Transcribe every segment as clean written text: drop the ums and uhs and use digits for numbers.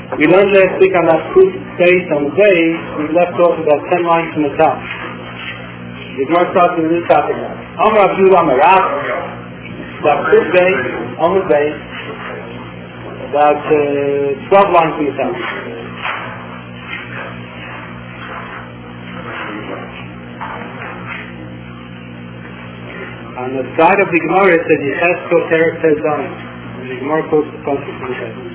We learned last week on that proof base on the day, we left off about 10 lines from the top. The Gemara starts with a new topic now. Amar Abdul Amar Rav, that proof base, on the base, about 12 lines from the top. On the side of the Gemara it says Yecheskel Terek Tezan. And the Gemara quotes the pasuk from Yecheskel.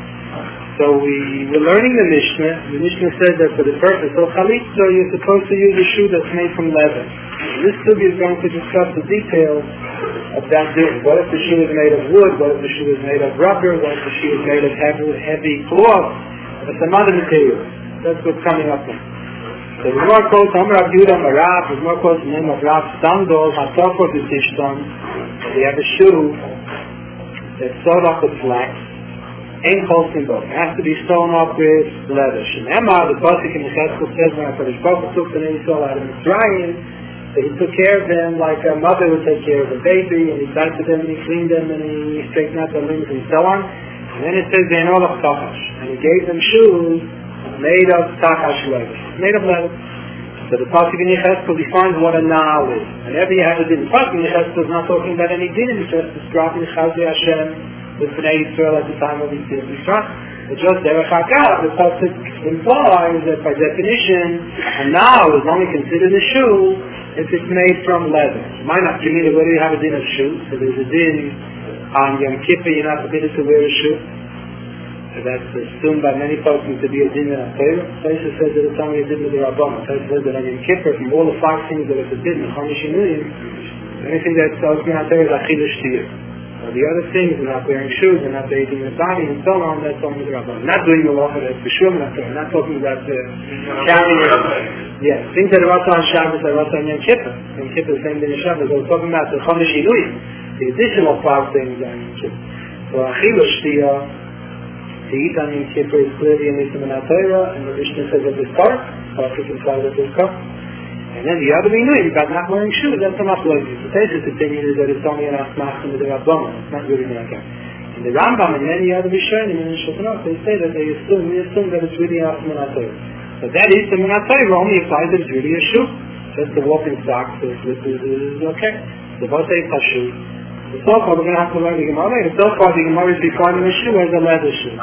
So we were learning the Mishnah. The Mishnah said that for the purpose of Chalitza, you're supposed to use a shoe that's made from leather. And this study is going to discuss the details of that doing. What if the shoe is made of wood? What if the shoe is made of rubber? What if the shoe is made of heavy cloth? Or some other material? That's what's coming up now. So the Gemara quotes Amar Abdul Amar Rav. The Gemara quotes the name of Rav Sandal Hatafot B'Tishtan. We have a shoe that's sewed up with flax. Ain't Kolsin Bo. It has to be sewn up with leather. Shemema, the pasuk in the Cheskel says when HaKadosh Baruch Hu took the Yisrael out of Mitzrayim, that he took care of them like a mother would take care of a baby, and he diaped them, and he cleaned them, and he straightened out their limbs, and so on. And then it says Ve'enolach Tachash, and he gave them shoes made of Tachash leather, made of leather. So the pasuk in Yecheskel defines what a na'al is. Whenever you have a din, the pasuk in Yecheskel is not talking about any din, it's just describing Chazei Hashem with Bnei Yisrael at the time of his Yisrael. But just Derech HaKav, the pasuk implies that by definition, a na'al is only considered a shoe if it's made from leather. Why not? You mean, where do you have a din of shoes? So there's a din on Yom Kippur, you're not permitted to wear a shoe. So that's assumed by many folks to be a din in a Torah. Taisa says that it's only a din with the Rabbana. Taisa says that on Yom Kippur, from all the 5 things that it's a din, the Chamish Million, anything that's talking about there is Achidush Tiyah. The other things, they're not wearing shoes, they're not bathing the body, and so on, that's only the Rabbana. Not doing the Malacha, that's for sure, not talking about carrying it. Yeah, things that are also on Shabbos are also on Yom Kippur. Yom Kippur, the same thing as Shabbos. We're talking about the Chodesh Elul, the additional 5 things on Yom Kippur. So Achilush Tiyah, to eat on Yom Kippur is clearly a mitzvah in Torah, and the Mishnah says that this part, Pasuk implies that this part. And then the other Inuim about not wearing shoes, that's a machlokes. The Taisa's opinion is that it's only an asmachim with the Rabbana. It's not really like that. And the Rambam and many other Rishonim in the Shulchan, they say that we assume that it's really an Torah. So that is the Torah only applies that it's really a shoe. Just the walking socks, is okay. The Botei is a shoe. The so-called, we're going to have to learn the Gemara. The so-called the Gemara is defining a shoe as a leather shoe.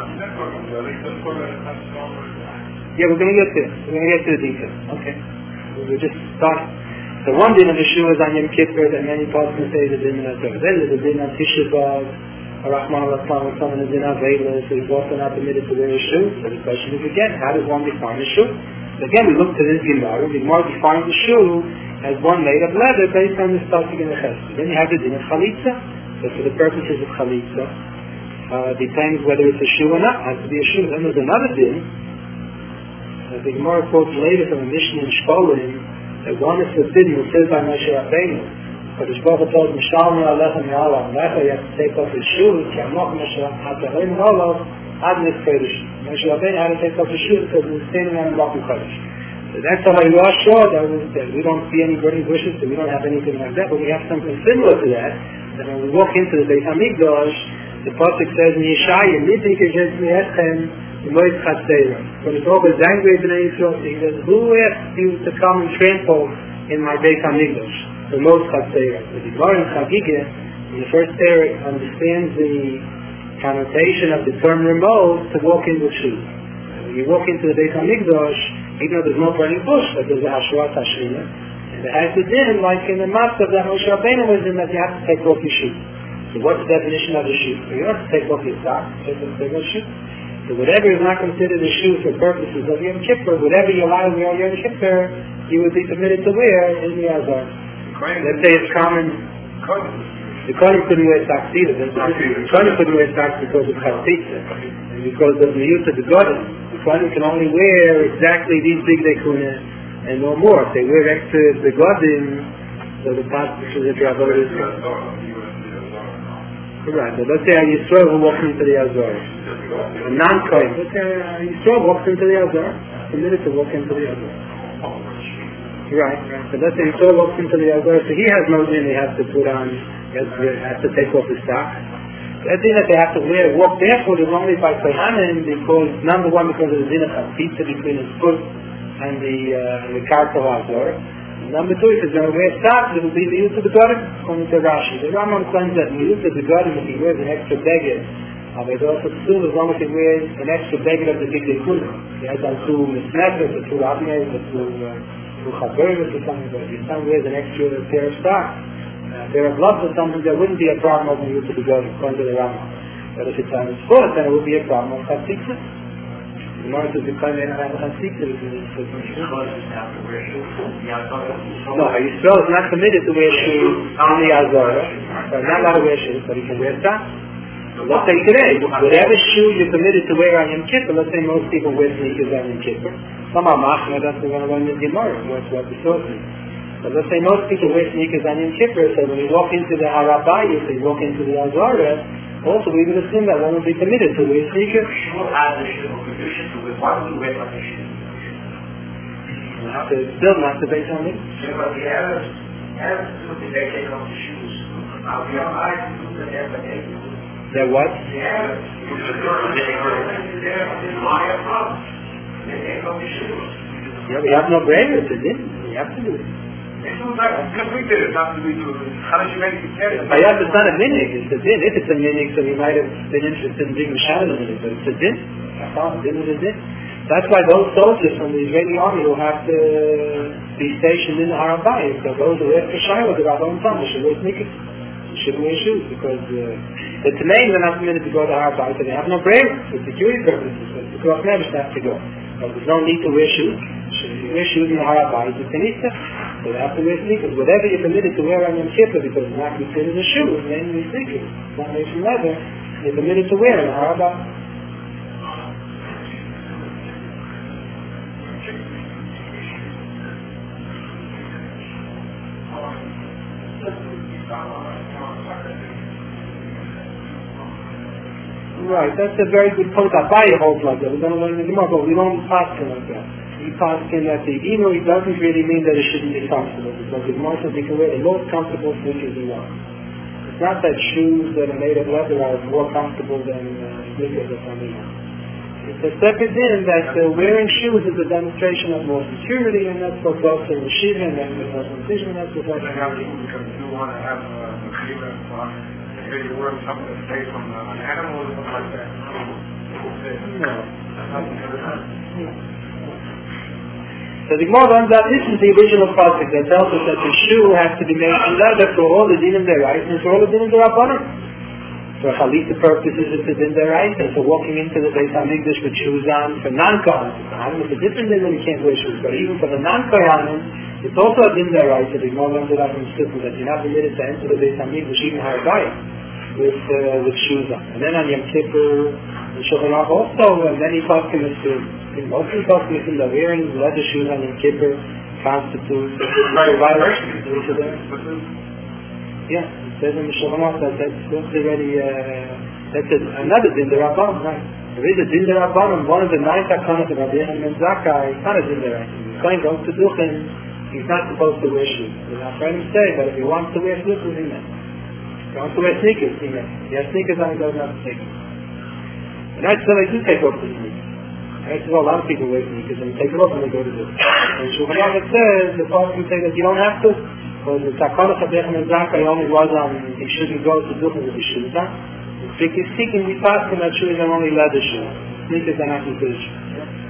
Yeah, we're going to get there. We're going to get to the details. Okay. We just start. The one din of the shoe is on Yom Kippur that many Parsons say the din of the Then there's a din on Tisha B'Av, Rahman al-Aslam, and someone is in Avela, so he's also not permitted to wear a shoe. So the question is again, how does one define a shoe? So again, we look to this Gemara. The Gemara defines the shoe as one made of leather based on this pasuk in the Chesed. Then you have the din of Chalitza. So for the purposes of Chalitza, depends whether it's a shoe or not. It has to be a shoe. Then there's another din. The Gemara quotes later from a Mishnah in Shkolim that one is forbidden, it says by Moshe Rabbeinu. But the Shkolim told Mishalmi Alechem Ya'alam, therefore you have to take off his shoes, Kiamok Moshe Rabbeinu Olav, Adnis Kodesh. Moshe Rabbeinu had to take off his shoes because he was standing on a Bakum Kodesh. So that's how I was sure that we don't see any burning bushes, so we don't have anything like that, but we have something similar to that. That when we walk into the Beit HaMikdash, the pasuk says in Yeshaya, Nidik Ejes Mi'echem, when the Torah is angry at Bnei Yisrael, he says, who asked you to come and trample in my Beit HaMikdash? The most Chatzera. The Gemara in Chagigah, in the first area, understands the connotation of the term remote to walk in with shoes. When you walk into the Beit HaMikdash, even though there's no burning bush, but there's a Hashrat Hashina, and it has the din, like in the Matzah that Moshe Rabbeinu was in, that you have to take off your shoes. So what's the definition of a shoe? You don't have to take off your socks, you have to take off your shoes. So whatever is not considered a shoe for purposes of Yom Kippur, whatever you allow to wear Yom Kippur, you would be permitted to wear in the Azar. Let's say it's common. The Kohen couldn't wear socks either. The Kohen couldn't wear socks because of Chatzitza, and because of the use of the Godim. The Kohen can only wear exactly these big dekuna and no more. If they wear extra the Godim, so the past is a travel is. Right, but let's say a Yisrael who walks into the Azor. A non-Kohen. Let's say a Yisrael walks into the Azor. Permitted to walk into the Azor. Right. So let's say Yisrael walks into the Azor. So he has no din he has to put on, he has to take off his socks. That thing that they have to walk barefoot is only by Kohanim because, number one, because of the din of pizza between his foot and the Kartel Hazor. Number two, if he's going to wear socks, it will be the use of the garden, according to Rashi. The Rambam claims that in the use of the garden, if he wears an extra beggar, but also still, as long as he wears an extra beggar of the Bigdei Kulah. He has on two misnefes, or two abnez, or two chaberes, or something, but if someone wears an extra pair of socks, pair of gloves or something, there wouldn't be a problem of the use of the garden, according to the Rambam. But if it's on his foot, then it would be a problem of chatzikza. In order to become an chatzikza, it would be no, Yisrael is not committed to wear shoes on the Azara. So not allowed to wear shoes, but he can wear socks. Let's say today, whatever shoe you're permitted to wear on Yom Kippur, let's say most people wear sneakers on Yom Kippur. Some are machna, that's what we're going to learn in Gemara, what's what the source is. But let's say most people wear sneakers on Yom Kippur, so when you walk into the Harabayis, you walk into the Azara, also we would assume that one would be permitted to wear sneakers. Still not the base on it? They're what? Yeah, we have no brainer to do. We have to do it. I understand a minig, it's a din. If it's a minig, so we might have been interested in being mashal in it, but it's a din. Din is a din. That's why those soldiers from the Israeli army will have to be stationed in the Harabayim, because those who wear Kashayla, the Rabban Tam, they should wear sneakers. They shouldn't wear shoes, because the Tanaim are not permitted to go to Harabayim, so they have no brainer for security purposes, but the Koch never have to go. But there's no need to wear shoes. You wear shoes in the Harabayim, it's an Easter, so they have to wear sneakers. Whatever you're permitted to wear on Yom Kippur, because it's not considered a shoe, it's mainly sneakers. It's not made from leather, you're permitted to wear in the Harabayim. Right, that's a very good point. Abaye holds like that. We're going to learn in the Gemara, but we don't pass him like that. We pass him that the evil doesn't really mean that it shouldn't be comfortable, because the Gemara says you can wear the most comfortable sneakers you want. It's not that shoes that are made of leather are more comfortable than sneakers or something else. It's a separate din that wearing shoes is a demonstration of more security, and that's what goes to the Shiva, and that's what goes to the Shiva, and that's what goes to the Shiva. Because you want to have a maybe you wear something that's made from an animal or something like that. No. So the Gemara runs out, this is the original pasuk that tells us that the shoe has to be made from leather for all the dinim derais and for all the dinim derabbanan. For chalitza purposes it's a din derais, and for walking into the Beis Hamikdash with shoes on for non-kohanim. It's a different din when you can't wear shoes, but even for the non-kohanim, it's also a din derais. So the Gemara runs it out from Sifim that you're not permitted to enter the Beis Hamikdash even Harabayim with shoes on. And then on Yom Kippur, the Shulchan Aruch also, and many customers most of the customers in the wearing leather shoes on Yom Kippur constitutes a violation. Yeah, it says in the Shulchan Aruch that that's already, that's another din derabbanan, right? There is a din derabbanan, one of the 9 takanos of Rabbi Yochanan ben Zakkai, it's not a din derabbanan. He's going to Duchen, he's not supposed to wear shoes. The Achronim say that if he wants to wear slippers, he may. If he wants to wear sneakers, he may. He has sneakers on, he doesn't have sneakers. And that's when they do take off the sneakers. Actually, a lot of people wear sneakers and take it off when they go to Duchen. And Shulchan Aruch says, the Pasuk say that you don't have to, because the Takana of Rabbi Yochanan ben Zakkai only was on, he shouldn't go to Duchen with his shoes on. Strictly speaking, we pass him that shoes are only leather shoes. Sneakers are not considered shoes.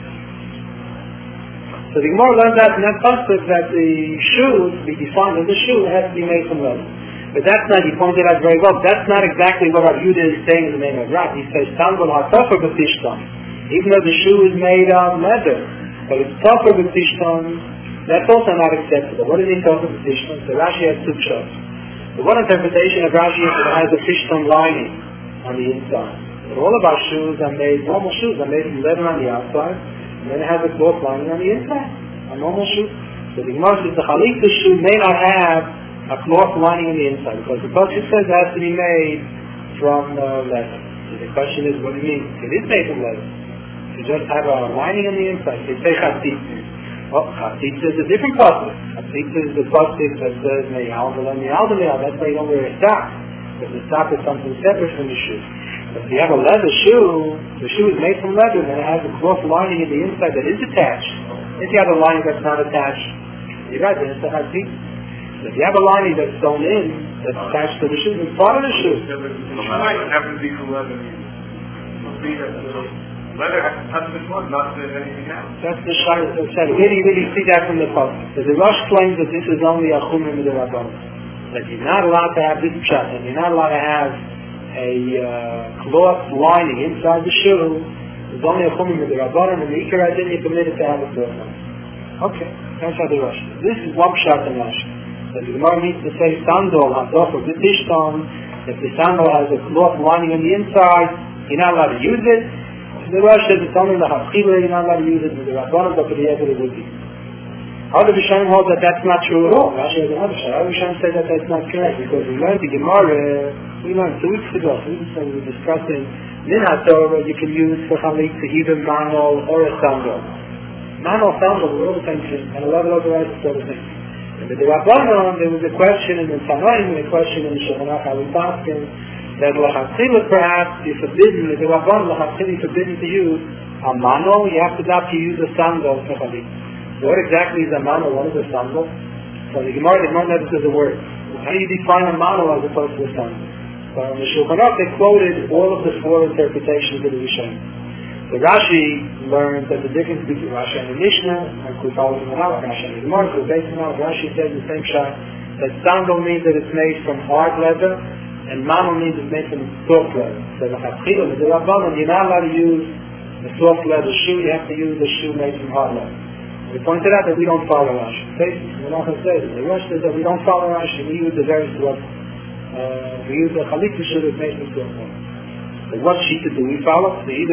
So the Gemara learns out in that pasuk that the shoe, to be defined as a shoe, has to be made from leather. But that's not, he pointed out very well, that's not exactly what Rav Yehuda is saying in the name of Rav. He says, Tangon ha-tofer b'tishton. Even though the shoe is made of leather, but it's tofer b'tishton, that's also not acceptable. What is he tofer b'tishton? So Rashi has two shows. The one interpretation of Rashi is that it has a tishton lining on the inside. But all of our shoes are made, normal shoes are made from leather on the outside, and then it has a cloth lining on the inside, a normal shoe. So the Gemara says the chalitza shoe may not have a cloth lining on the inside, because the pasuk says it has to be made from leather. So the question is, what do you mean? It is made from leather. You just have a lining on the inside. They say chatzitza. Well, chatzitza is a different pasuk. Chatzitza is the pasuk that says, that's why you don't wear a sock. Because the top is something separate from the shoe. But if you have a leather shoe, the shoe is made from leather and it has a cloth lining in the inside that is attached. If you have a lining that's not attached, you're right, then it's a hatzit. If you have a lining that's sewn in, that's attached to the shoe, it's part of the shoe. The shoe might have to be from leather. Leather has to touch the cloth, not anything else. That's the shayla. Really see that from the pasuk. So the Rosh claims that this is only a chumrah midrabanan. That you're not allowed to have this pshat, and you're not allowed to have a cloth lining inside the shoe. It's only a chumrah midrabanan, and the ikar adin you're permitted to have a cloth lining. Okay, that's how the Rosh. This is one pshat in Rosh. That the Gemara needs to say sandal hadof or b'tishton. If the sandal has a cloth lining on the inside, you're not allowed to use it. The Rosh says it's only the hachila, you're not allowed to use it with the rabbanon, but for the other it would be. Other Rishonim hold that that's not true at all. Rashi has another shayla. Other Rishonim say that that's not correct because we learned the Gemara. We learned 2 weeks ago. We were discussing Minhag Torah you can use for chalitza to either manol or a sandal. Manol, sandal, we're all the same thing, and a lot of other items are the same. And with the rabbanon, there was a question in the Tanaim, a question in the Shulchan Aruch, how we asking that l'chatzila perhaps is forbidden, the rabbanon l'chatzila is forbidden to use a manol. You have to use a sandal for chalitza. So what exactly is a manol? What is a sandal? So the Gemara never says a word. How do you define a manol as opposed to a sandal? So in the Shulchan Aruch they quoted all of the 4 interpretations of the Rishonim. So Rashi learned that the difference between Rashi and the Mishnah, and we follow the Gemara, Rashi and the Gemara, so based on Rashi says the same shot, that sandal means that it's made from hard leather, and manol means it's made from soft leather. So the Chatzila, the Rabbanon, you're not allowed to use a soft leather shoe, you have to use a shoe made from hard leather. We pointed out that we don't follow Rashi. We're not going to say it. The Rosh says that we don't follow Rashi, we use the very soft. We use the chalitza shoe that's made from soft leather. So what sheet do we follow? So either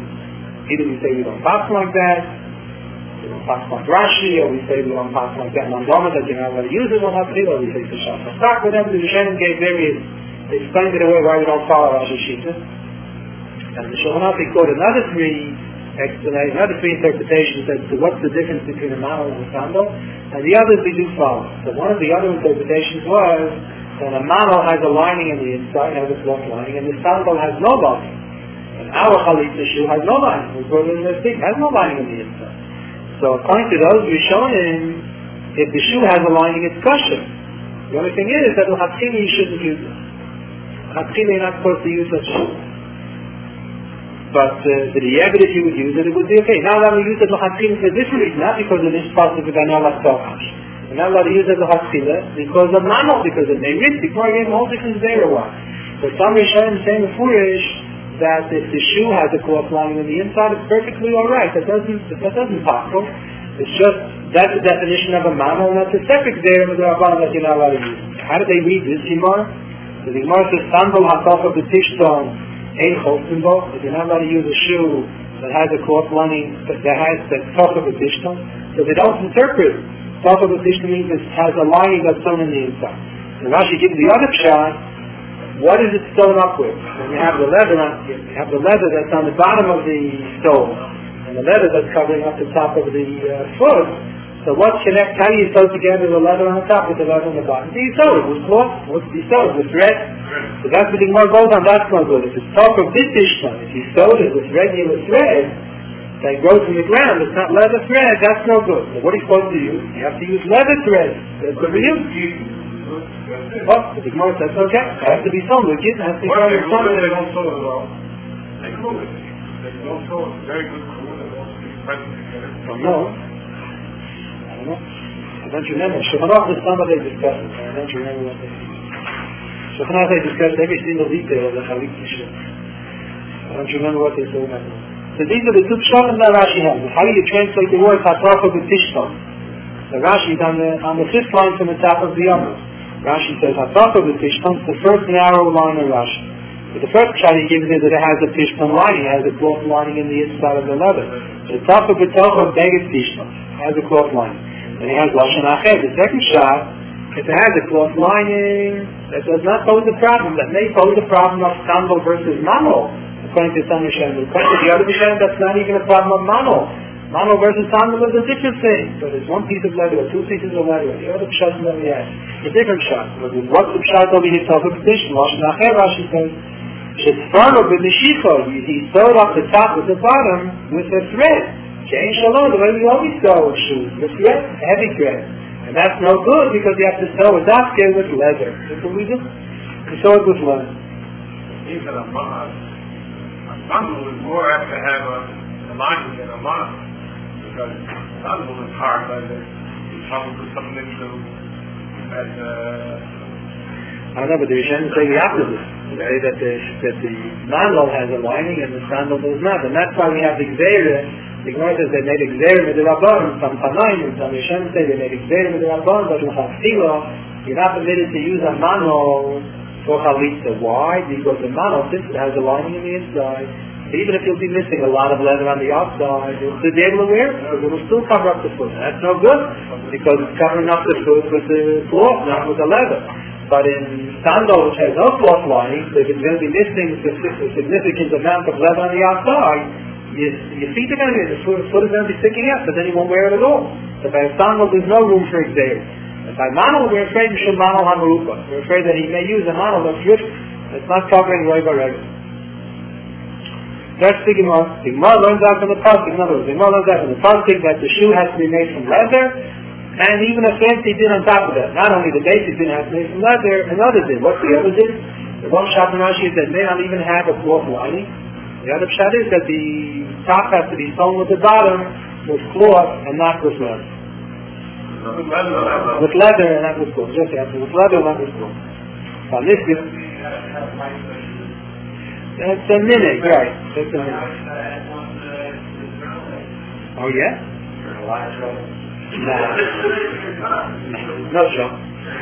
we say we don't pass like that, we don't pass like Rashi, or we say we don't pass like that Mandama, that you're not allowed to use it, or we say it's a shot. Whatever the Rishonim gave various, they explained it away why we don't follow Rashi Shita. And the Shulchan Aruch quoted another 3 interpretations as to what's the difference between a manol and a sandal, and the others we do follow. So one of the other interpretations was that a manol has a lining on the inside, has a cloth lining, and the sandal has no lining. And our chalitza shoe has no lining. We put it in the stick, has no lining on the inside. So according to those Rishonim, if the shoe has a lining, it's kosher. The only thing is that l'chatzila you shouldn't use it. L'chatzila you're not supposed to use such a shoe. But if you would use it, it would be okay. Now that we use it l'chatzila for this reason, not because of this possible that I'm not allowed to We're not allowed to use it l'chatzila because of manol, because of Neirit. Before I gave a whole difference there or what. But some Rishonim saying the foolish that if the shoe has a cloth lining on the inside, it's perfectly alright. That doesn't possible. It's just, that's the definition of a manol, and that's a separate there with the Rabbanon that you're not allowed to use. How do they read this Gemara? So the Gemara says, sandal hakafa b'tishton ein chosinbo. If you're not allowed to use a shoe that has a cloth lining, that has the hakafa b'tishton, so they don't interpret hakafa b'tishton means it has a lining that's sewn in the inside. And Rashi gives the other pshat. What is it sewn up with? When you have the leather that's on the bottom of the stove, and the leather that's covering up the top of the foot. So how do you sew together the leather on the top with the leather on the bottom? Do you sew it with cloth? What do you sew it with thread? So that's what the Gemara goes on, that's not good. If it's top of this ishma, if you sewed it with regular thread that grows from the ground, it's not leather thread, that's no good. So what are you supposed to use? You have to use leather thread. That's good for you. Oh, the Gemara says, okay, it has to be sewn. The kid has to be sewn. They don't sew it all. They glue it. They don't sew it. Very good glue. They don't be present together. I don't know. I don't remember. Shulchan Aruch is somebody discussed it. I don't remember what they did. Shulchan Aruch they discussed every single detail of the chalitza shoe. I don't remember what they said. So these are the 2 pshatim that Rashi has. How do you translate the word hakafa b'tishton? So Rashi is on the 5th line from the top of the Yom. Rashi says, hakafa b'tishton, the first narrow line of Rashi. But the first shot he gives is that it has a tishton lining, it has a cloth lining in the inside of the leather. The top of the tocha beged tishton, has a cloth lining. And he has lashon acher. The second shot, if it has a cloth lining, that does not pose a problem. That may pose a problem of sandal versus manol, according to some Rishonim. According to the other Rishonim, that's not even a problem of manol. Mano versus sandal is a different thing. So there's one piece of leather or two pieces of leather. The other pshat that we have. A different shot. What's the pshat over here talking petition? Rashi says, Shesfarno b'mishicho, he sewed up the top with the bottom with a thread. Change shalom, the way we always sew shoes, with thread, heavy thread. And that's no good because you have to sew a dafke with leather. That's what we do. We sew it with leather. Even a bundle is more apt to have a lining than a month. Because a bundle is hard leather. You probably put something into as I don't know, but the Rishonim say the opposite. They say that the mandal has a lining and the sandal does not. And that's why we have the Gzeira. The Gemara says they made Gzeira with the Rabban, some Tanaim, and some Rishonim say they made Gzeira with the Rabban, but in Chafila, you're not permitted to use a mandal for Chalitza. Why? Because the mandal, since it has a lining on the inside, even if you'll be missing a lot of leather on the outside, you'll still be able to wear it, because it will still cover up the foot. That's no good, because it's covering up the foot with the cloth, not with the leather. But in sandal, which has no cloth lining, if it's going to be missing a significant amount of leather on the outside, your feet are going to be, the foot is going to be sticking out, but then you won't wear it at all. So by a sandal, there's no room for Xavier. And by manal, we're afraid we should manal hamarupa. We're afraid that he may use a manal that's good, it's not covering Reva Rega. That's the Gemara. The Gemara learns out from the pasuk. In other words, the Gemara learns out from the pasuk that the shoe has to be made from leather, and even a fancy din on top of that. Not only the basic din has to be made from leather, another din. What's the other din? The one shot in Rashi is that may not even have a cloth lining. The other shot is that the top has to be sewn with the bottom with cloth and not with leather. With leather and not with cloth. Just with leather and not with cloth. On this din, that's a minute, right? That's a minute. Oh yeah? No, Joe.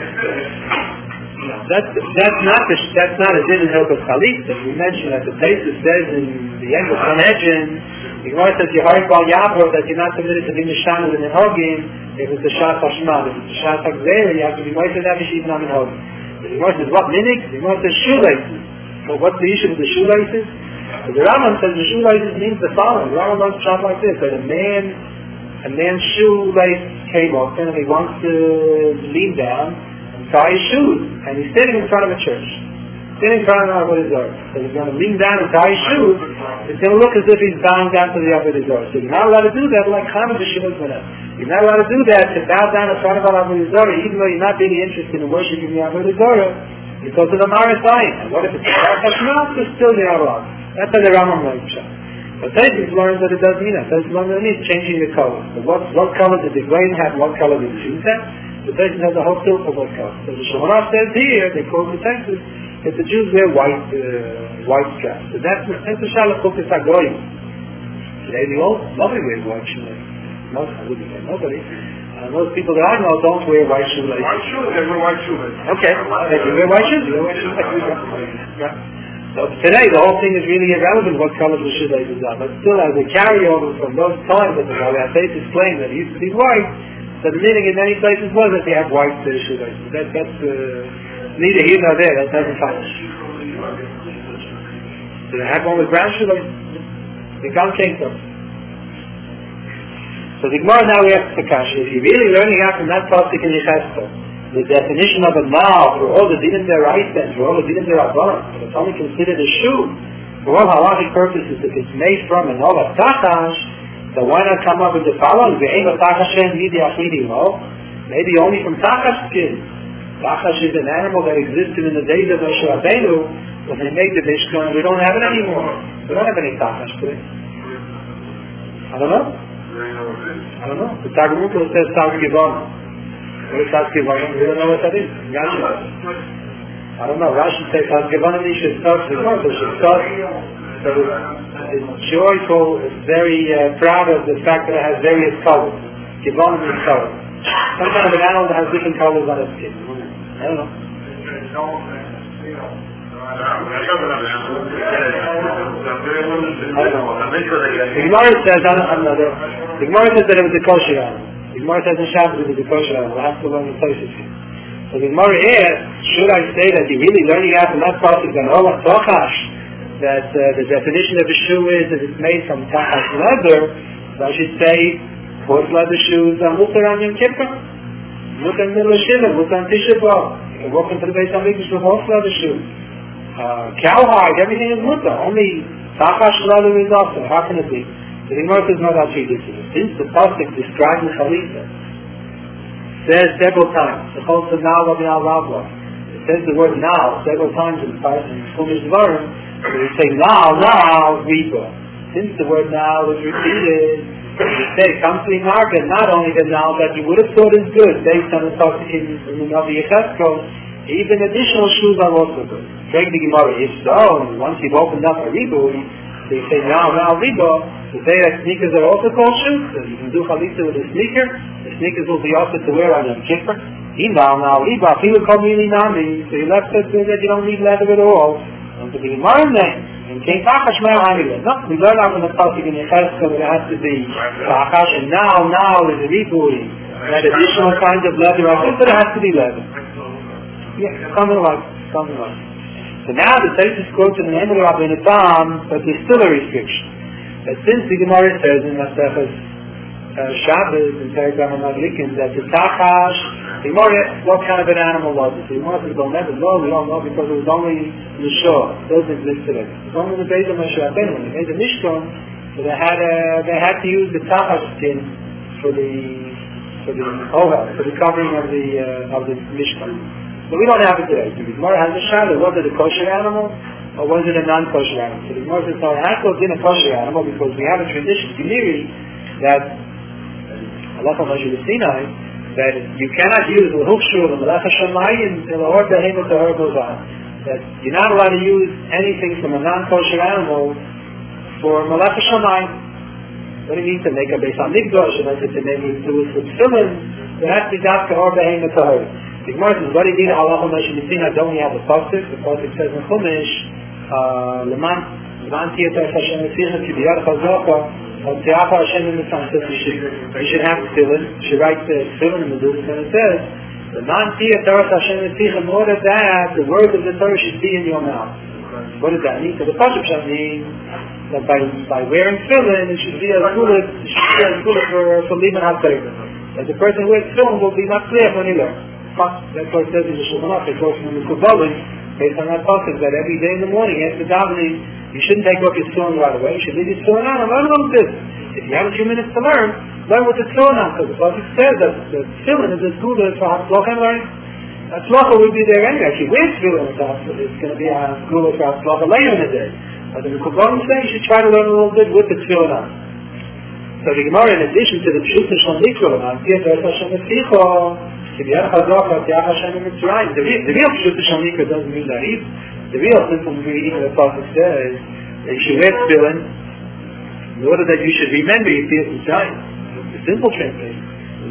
That's not a din in Hilchos Chalitza. We mentioned that the Taisus says in the end of Sanhedrin, the Gemara says Yeharik Bal Yavor that you're not permitted to be Mishanah in Hogim if it's a Shas Hashmad. If it's a Shas Hagzeir, you have to be Moited Avish even on Hogim. The Gemara says what minig? The Gemara says shoelaces. So what's the issue with the shoelaces? The Rambam says the shoelaces means the following. The Rambam runs shot like this: that a man's shoelace came off and he wants to lean down and tie his shoes, and he's sitting in front of a church, sitting in front of the Avodah Zarah. So he's going to lean down and tie his shoes. It's going to look as if he's bowing down to the Avodah Zarah. So you're not allowed to do that like Chama B'Shivas Menach. You're not allowed to do that to bow down in front of the Avodah Zarah, even though you're not really interested in worshiping the Avodah Zarah. Because of the Marisayim. And what if it's Hashmah? It's still the Arab. That's how the Rambam learns. But Taisus learns that it doesn't mean that. Taisus learns that it means changing the color. So what color did the grain have? What color did the shoes have? The Taisus has a whole filter of what color. So the Shulchan says here, they quote the Taisus, that the Jews wear white straps. So that's the Shalach Kukas HaGoyim. Today nobody wears white shoes. Most, I wouldn't say nobody. Most people that I know don't wear white shoelaces. White shoes, they wear white shoelaces. Okay, if you wear white shoes, you wear white shoelaces. Yeah. So today the whole thing is really irrelevant what color the shoelaces are, but still as a carryover from those times that the Rabbi Taisus claimed that it used to be white, so the meaning in many places was that they have white shoelaces. That's neither here nor there, that doesn't count. Do they have one with brown shoelaces? They can't change them. So the Gemara now asks the question, if you're really learning out from that pasuk in Yechezkel, the definition of a ma'al for all the dinim deraisa and for all the dinim derabbanan, it's only considered a shoe, for all halachic purposes, if it's made from an olah tachash, so why not come up with the following, maybe only from tachash skin. Tachash is an animal that existed in the days of Moshe Rabbeinu, when they made the Mishkan, we don't have it anymore. We don't have any tachash today. I don't know. The Talmud says Sas Givon. What is Sas Givon? We don't know what that is. I don't know. Rashi says Sas Givon means Shestos Givon. So Shestos, so it's joyful, it's very proud of the fact that it has various colors. Givon means color. Some kind of an animal that has different colors on its skin. I don't know. The Gemara says that it was a kosher animal. The Gemara says in Shabbos it was a kosher animal. We'll have to learn the places here. So the Gemara asks, should I say that you're really learning out from that pasuk on Olah Tachash, that the definition of a shoe is that it's made from tachash leather, So I should say, horse leather shoes are mutter on Yom Kippur, mutter in the middle of Shiva, mutter on Tisha B'Av. You can walk into the Beis HaMikdash with horse leather shoes. Cowhide, everything is mutter. Only tachash leather is also. How can it be? The Gemara says not how she did it. Since the pasuk describes the chalitza, says several times, the whole Tanal of Yahweh. It says the word now several times in Chumash Dvarim. So we say now, Riba. Since the word now is repeated, we say, comes to the market, not only the now that you would have thought is good, based on the pasuk in the Navi Yechezkel, even additional shoes are also good. Take the Gemara, if so, once you've opened up a Riba, they say now Riba, to say that sneakers are also called shoes, so you can do chalitza with a sneaker, the sneakers will be also to wear on Yom Kippur. Now Riba, people call me Nami, so you left it that you don't need leather at all. And to be Gemara name, and King Tachash Me'er Hamilah. No, we learn out from the pasuk in Yechezkel that it has to be Tachash, and now is a Ribui, that additional kinds of leather, I think that it has to be leather. Yeah, something like. So now the Taisus quotes in the name of Rabbi Natan, but there's still a restriction. But since the Gemara says in Masechus Shabbos and Perikam Madlikin that the Tachash, the Gemara, what kind of an animal was it? The Gemara says, we'll never know, we don't know because it was only the shore. It doesn't exist today. It was only the Beis HaMoshe Rabbeinu. When they made the Mishkan, so they had to use the Tachash skin for the covering of the Mishkan. But we don't have it today. So the Gemara has a shadow. Was it a kosher animal or was it a non-kosher animal? So the Gemara says, no, it has to have been a kosher animal because we have a tradition, Gemiri, that Allah Moshe Sinai, that you cannot use the hukshur and the Melech HaShamayim until the Hor Behemoth the Hor goes on. That you're not allowed to use anything from a non-kosher animal for Melech HaShamayim. What do you mean to make a Beis HaMikdash? And I said to maybe do it with tefillin. There has to be Dafka Hor Behemoth the Hor. The Gemara says, what do you need Allah Moshe Sinai? Don't we have a pasuk? The pasuk says in Chumash, Leman Tiyata Hashem Etzichem Kibiyad Chazoka Tiacha Hashem Mitzvah. You should have tefillin. You should write the tefillin in the book, and it says, Leman Tiyata Hashem Etzichem. In order that the words of the Torah should be in your mouth. What does that mean? So the pasuk should mean that by wearing tefillin, it should be a gulet. It should be a gulet for Liman HaTorah. That the person who wears tefillin will be not clear when he learns. That's what it says in the Shulchan Aruch. It goes from the Kabbalah, based on that pasuk, that every day in the morning, after davening, you shouldn't take off your tefillin right away. You should leave your tefillin on and learn a little bit. If you have a few minutes to learn with the tefillin on, because the pasuk says that the tefillin is as good as for Hatzlacha and learning. Hatzlacha will be there anyway. If you wear tefillin, it's going to be as good as for Hatzlacha later in the day. But in the Kabbalah say you should try to learn a little bit with the tefillin on. So the Gemara, in addition to the Pshut Shon Mikra, on Tiyat Hashem Etzichem, the real Pshut Shon Mikra doesn't mean that either. The real simple reading of the pasuk says that you should wear tefillin in order that you should remember your Tiyat Mitzrayim. The simple translation.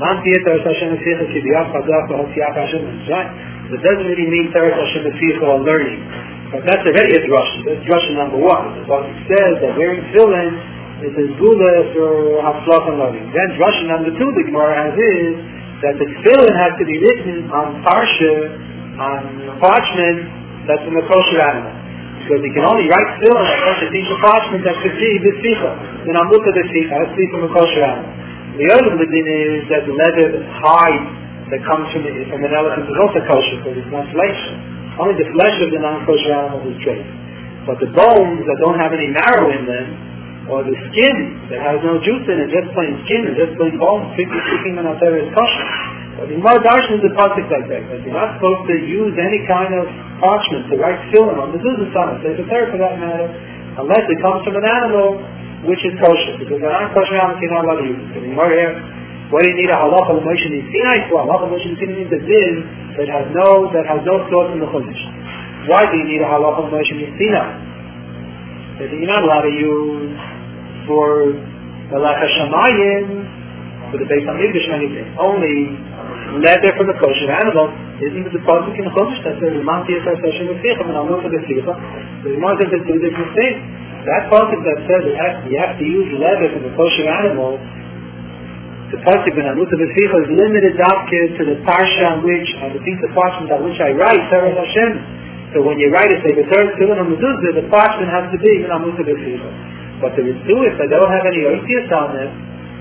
It doesn't really mean Teres Hashem Etzichem or learning. But that's already a drasha. That's drasha number one. The pasuk says that wearing tefillin is as good as for Hatzlacha and learning. Then drasha number two the Gemara has is that the tefillin has to be written on parsha, on parchment that's in the kosher animal. Because you can only write tefillin on a piece of parchment that could be b'sicha. Then I'm looking at the sicha, has to be from a kosher animal. The other thing is that the leather hide that comes from an elephant is also kosher because it's not flesh. Only the flesh of the non-kosher animal is traced. But the bones that don't have any marrow in them, or the skin that has no juice in it, just plain skin, just plain bone, 50-50 minatera is kosher. But in more darshan is a pasuk like that you're not supposed to use any kind of parchment to write tefillin on. This is the son of the Torah for that matter, unless it comes from an animal which is kosher. Because an non-kosher animal you're not allowed to use it. So in more here, what do you need a halacha l'moshe Sinai for? Halacha l'moshe Sinai means a din that has no source in the Chumash. Why do you need a halacha l'moshe Sinai? That you're not allowed to use for the Melech HaShamayim, for the Beis HaMikdash, anything. Only leather from the kosher animal. Isn't it the pasuk in the Chumash that says, "Man tiyat Hashem Etzichem," and I'm not for the sicha. So the Gemara says it's two different things. That pasuk that says you have to use leather from the kosher animal, the pasuk in Amut HaVesicha is limited to the parsha on the piece of parchment on which I write, Teres Hashem. So when you write it, say, the third tefillin on the parchment has to be in Amut HaVesicha. But the Ritzuis that don't have any oitius on them,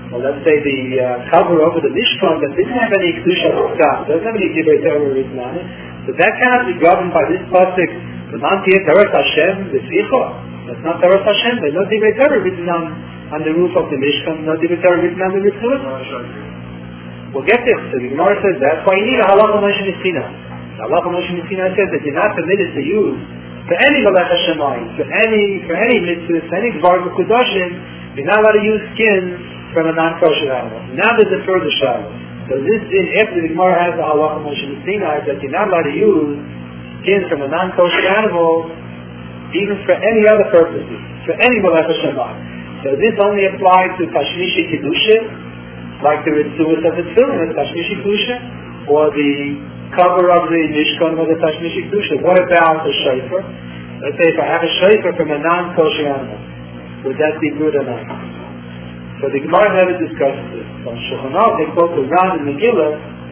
well, let's say the cover over the Mishkan that didn't have any Kedusha B'Tzad, doesn't have any Divrei Torah written on it, so that cannot be governed by this pasuk. The Mantiye Teres Hashem V'Svicha. That's not Teres Hashem. There's no Divrei Torah written on the roof of the Mishkan. No Divrei Torah written on the Mitzvot. We'll get this. So the Gemara says that's why you need a Halacha Moshe Messina. The Halacha Moshe Messina says that you're not permitted to use for any Malach Hashemayim, for any mitzvah, for any Gvar B'Kudoshim, you're not allowed to use skin from a non-kosher animal. Now there's a further shadow. So this din, after the Gemara has the Halacha Moshe Messina, is that you're not allowed to use skin from a non-kosher animal even for any other purposes, for any Malach Hashemayim. So this only applies to Tashmishi Kedusha, like the Ritzuas of the Tefillin, the Tashmishi Kedusha, or the cover of the Mishkan with the Tashmishi Kedusha. What about the Shofar? Let's say if I have a Shofar from a non-kosher animal, would that be good or not? So the Gemara never discusses this. So on Shulchan Aruch, they quote the Ran and Megillah,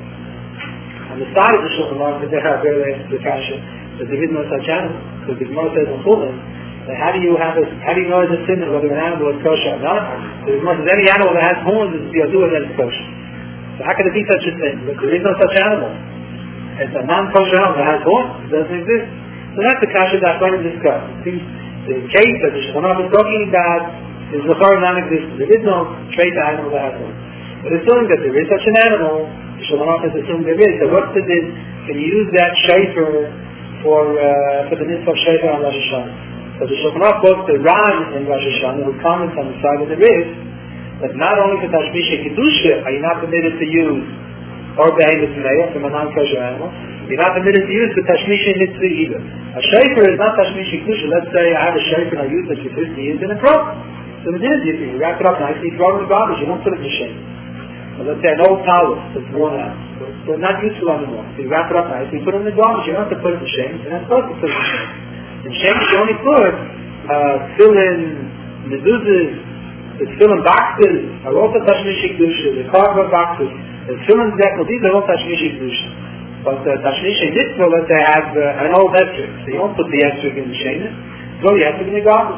on the side of the Shulchan Aruch, they have very answer the kasha, that there is no such animal. So the Gemara says in Chulin, how do you know as a sinner whether an animal is kosher or not? So the Gemara says any animal that has horns is biyadu that it's kosher. So how can it be such a thing? But there is no such animal. It's a non-kosher animal that has horns. It doesn't exist. So that's the kasha that I'm going to discuss. It seems the case that the Shulchan Aruch is talking about is l'chor non-existent. There is no trait animal that has horns. But assuming that there is such an animal, the Shulchan Aruch has assumed there is. So what's the din? Can you use that shofar for the mitzvah of shofar on Rosh Hashanah? So the Shulchan Aruch quotes the Ran in Rosh Hashanah who comments on the side of the Riz that not only for Tashmishi Kedusha are you not permitted to use or behemoth meya from a non-kosher animal, you're not permitted to use for Tashmishi Mitzvah either. A shofar is not Tashmishi Kedusha. Let's say I have a shofar and I use it for 50 years in a crop. So it is, you wrap it up nicely, you throw it in the garbage, you don't put it in the shame. Well, let's say an old towel that's worn out. So it's not useful anymore. So you wrap it up nicely, you put it in the garbage, you don't have to put it in the shame, you're not supposed to put it in the shame. In shame you only put fill-in mezuzahs, the fill-in boxes are also Tashmishi Kedusha, the cardboard boxes, the fill-in zekel, these are all Tashmishi Kedusha. But Tashmishi Mitzvah, let's say, have an old estrich, so you don't put the estrich in the shame, so you have to be in the garbage.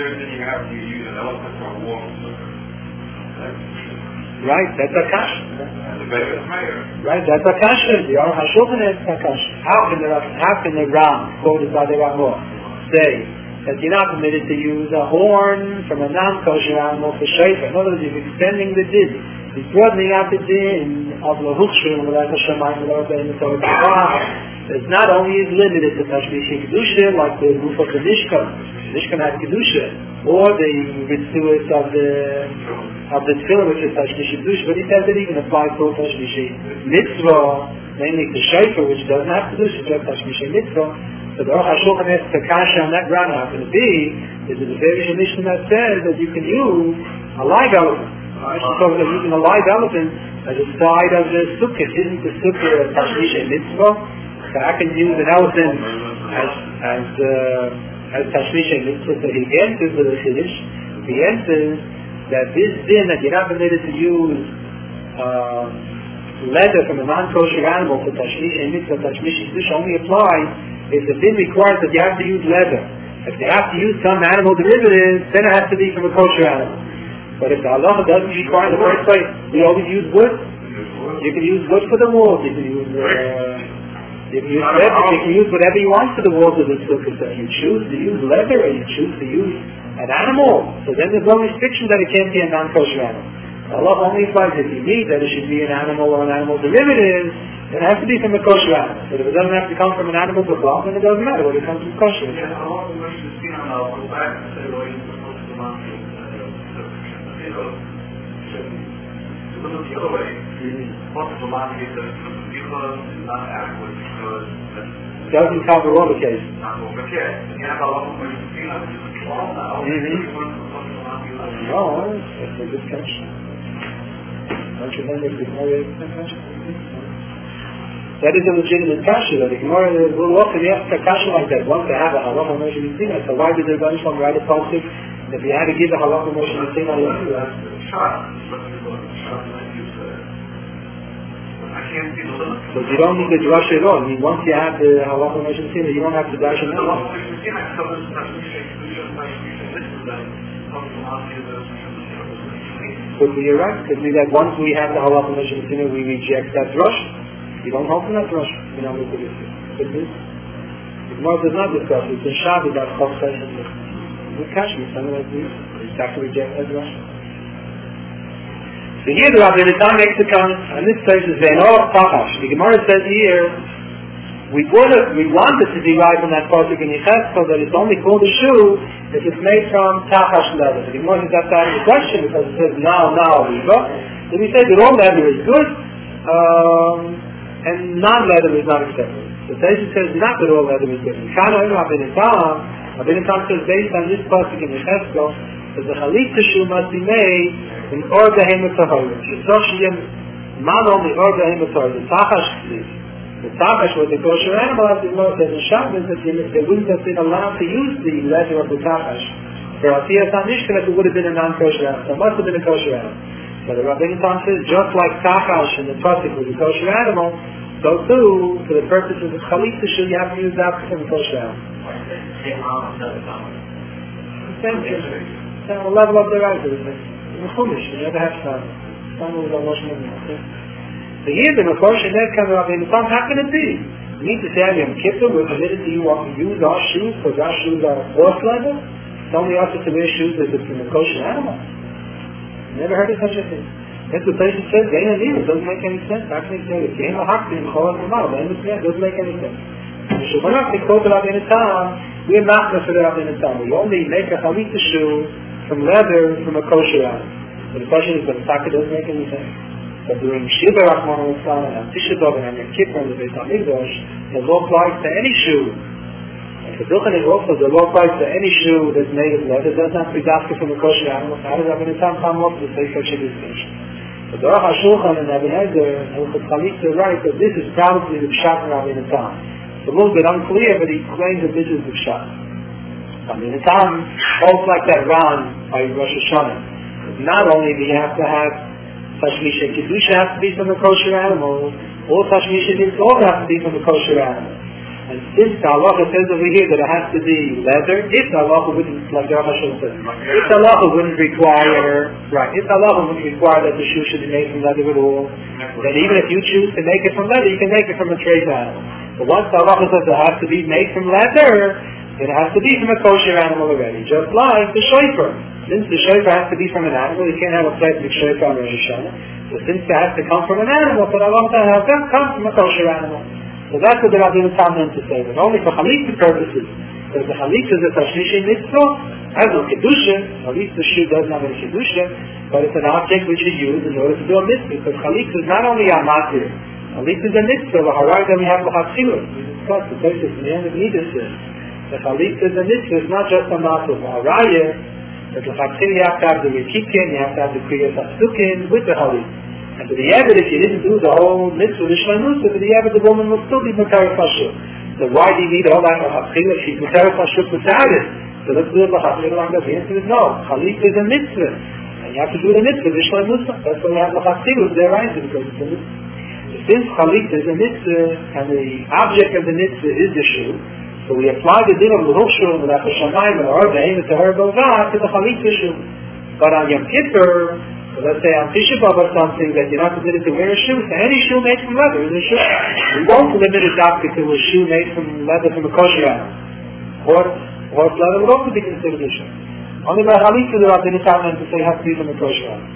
Right, that's a kasha. Right, that's a kasha. The Aruch HaShulchan is a kasha. How can the Ram, quoted by the Ramah, say that you're not permitted to use a horn from a non-kosher animal for shofar? In other words, you're extending the din. He's broadening out the din of Lahuchshim, like Hashemayim, it's not only is limited to Tashmishi Kedusha, like the roof of the Mishkan. The Mishkan has Kedusha, or the Ritzuas of the Tefillah, which is Tashmishi Kedusha, but he says it even applies to Tashmishi Mitzvah, namely the Shofar, which doesn't have Kedusha, just Tashmishi Mitzvah. So the Aruch HaShulchan asks the kasha on that ground, how can it be? Is it a very Mishnah that says that you can use a live elephant? So that using a live elephant as a side of the sukkah. Isn't the sukkah a Tashmishi Mitzvah? So I can use an elephant as Tashmishi Mitzvah. So he answers with a Chiddush. He answers that this din that you're not permitted to use leather from a non-kosher animal for Tashmishi Mitzvah, Tashmishi Kedusha only applies if the din requires that you have to use leather. If you have to use some animal derivative, then it has to be from a kosher animal. But if the halacha doesn't require in the first place, we always use wood. You can use wood for the walls. You can use leather. You can use whatever you want for the walls of the sukkah. So you choose to use leather or you choose to use an animal. So then there's no restriction that it can't be a non-kosher animal. Allah only applies if you need that it should be an animal or an animal derivative, then it has to be from a kosher animal. But if it doesn't have to come from an animal before, then it doesn't matter whether it comes from kosher. Doesn't cover all the cases. No, that's a good question. Don't you think it's more question? That is a legitimate kasha. The Gemara will often ask a kasha like that. Once they have a halacha Moshe Messina, so why did the Rebbeinu Shalom write a pasuk? If you had to give a halacha Moshe Messina, so you don't need the drush at all. I mean, once you have the halacha Moshe Messina, you don't have to dash it all. quickly you're right. Because once we have the halacha mishnah, we reject that drush. You don't hold from that drush. You know, look at this. The Gemara does not discuss it. It's in Shabbat that Chok says with Kashmir, something like this. You have to reject that drush. So here the Rabbi Natan makes a comment, and this place is Ve'enor Tachash. The Gemara says here, we wanted to derive from that pasuk in Yechezkel that it's only called a shoe if it's made from Tachash leather. The Gemara is out of the question because it says now, so we say that all leather is good, and non-leather is not acceptable. So Taisus says not that all leather is good. Rabbi Natan says based on this pasuk in Yechezkel that the chalitza shoe must be made in or behemoth tahor. Not only or behemoth tahor, the tachash was the kosher animal, as the Gemara says in Shabbos, that they wouldn't have been allowed to use the leather of the tachash. For Asiyas HaMishkan, it would have been a non-kosher animal. So it must have been a kosher animal. So the Rabbi Natan says, just like tachash in the pasuk was a kosher animal, so too, for the purposes of chalitza shoe, you have to use that from the kosher animal. The level of the right of it. In the Chumash, you never have time. Time was a Moshe Rabbeinu. So here, the Mekoshe Nedkan Rabbi Natan, how can it be? You need to say, Yom Kippur, we're permitted to use our shoes, because our shoes are horse leather. It's only us to wear shoes that it's from a kosher animal. Never heard of such a thing. That's what Taisus says, it doesn't make any sense. How can he say it? It doesn't make any sense. So we're not going to quote Rabbi Natan, we're not going to Rabbi Natan. We only make a chalitza shoe from leather from a kosher animal. So the question is, the Taka doesn't make any sense. But during Shiva Rachmana Litzlan and Tisha B'Av and Yom Kippur and the Beit HaMikdash, the law applies to any shoe. And the Duchen is also the law applies to any shoe that's made of leather. It does not be dashed from a kosher animal. How does Rabbi Natan come up to say such a distinction? The Aruch HaShulchan and Rabbi Ezer and Hilchot Chalitza write that this is probably the Pshat of Rabbi Natan. It's a little bit unclear, but he claims that this is the Pshat. Rabbi Natan holds like that Ran by Rosh Hashanah. Not only do you have to have Tashmisha Kedusha has to be from a kosher animal, all Tashmisha Mitzvot have to be from a kosher animal. And since the halacha says over here that it has to be leather, if the halacha wouldn't, like the Rambam says, if the halacha wouldn't require, that the shoe should be made from leather at all, then even if you choose to make it from leather, you can make it from a treif animal. But once the halacha says it has to be made from leather, it has to be from a kosher animal already, just like the shofar. Since the shofar has to be from an animal, you can't have a plastic shofar on Rosh Hashanah. So since it has to come from an animal, but Allah has to come from a kosher animal. So that's what the Rabbi Natan meant to say. But only for chalitza purposes. Because the chalitza is a tashmisha mitzvah, has no kedusha. At least the shoe doesn't have any kedusha, but it's an object which is used in order to do a mitzvah. Because chalitza is not only a matir. Chalitza is a mitzvah. The harai that we have the chatzilus. We discussed the basis in the end of Nidus. The chalitza is a mitzvah. It's not just a matir. The harai that the chatzil you have to have the rikikin, you have to have the kriyas hasukin with the chalitza. And to the Eved, if you didn't do the whole mitzvah, the shleimusa, to the Eved, the woman would still be Mekarev Hashuk. So why do you need all that Chachila? She's Mekarev Hashuk without it. So let's do it Chachila like that. The answer is no. Chalitza is a mitzvah. And you have to do the mitzvah, the shleimusa. That's why you have the Chachila, they're right, because it's a mitzvah. Since Chalitza is a mitzvah, and the object of the mitzvah is the shoe, so we apply the din of the Ruchshul, the Hashamayim, or the Emet, the Herbogat, to the Chalitza shoe. But on Yom Kippur, so let's say on Tisha B'Av or something that you're not permitted to wear a shoe, so any shoe made from leather is a shoe. We won't limit a doctor to a shoe made from leather from a kosher animal. Horse leather would also be considered a shoe. Only by Chalitza the Rabbi Natan meant to say it has to be from a kosher animal.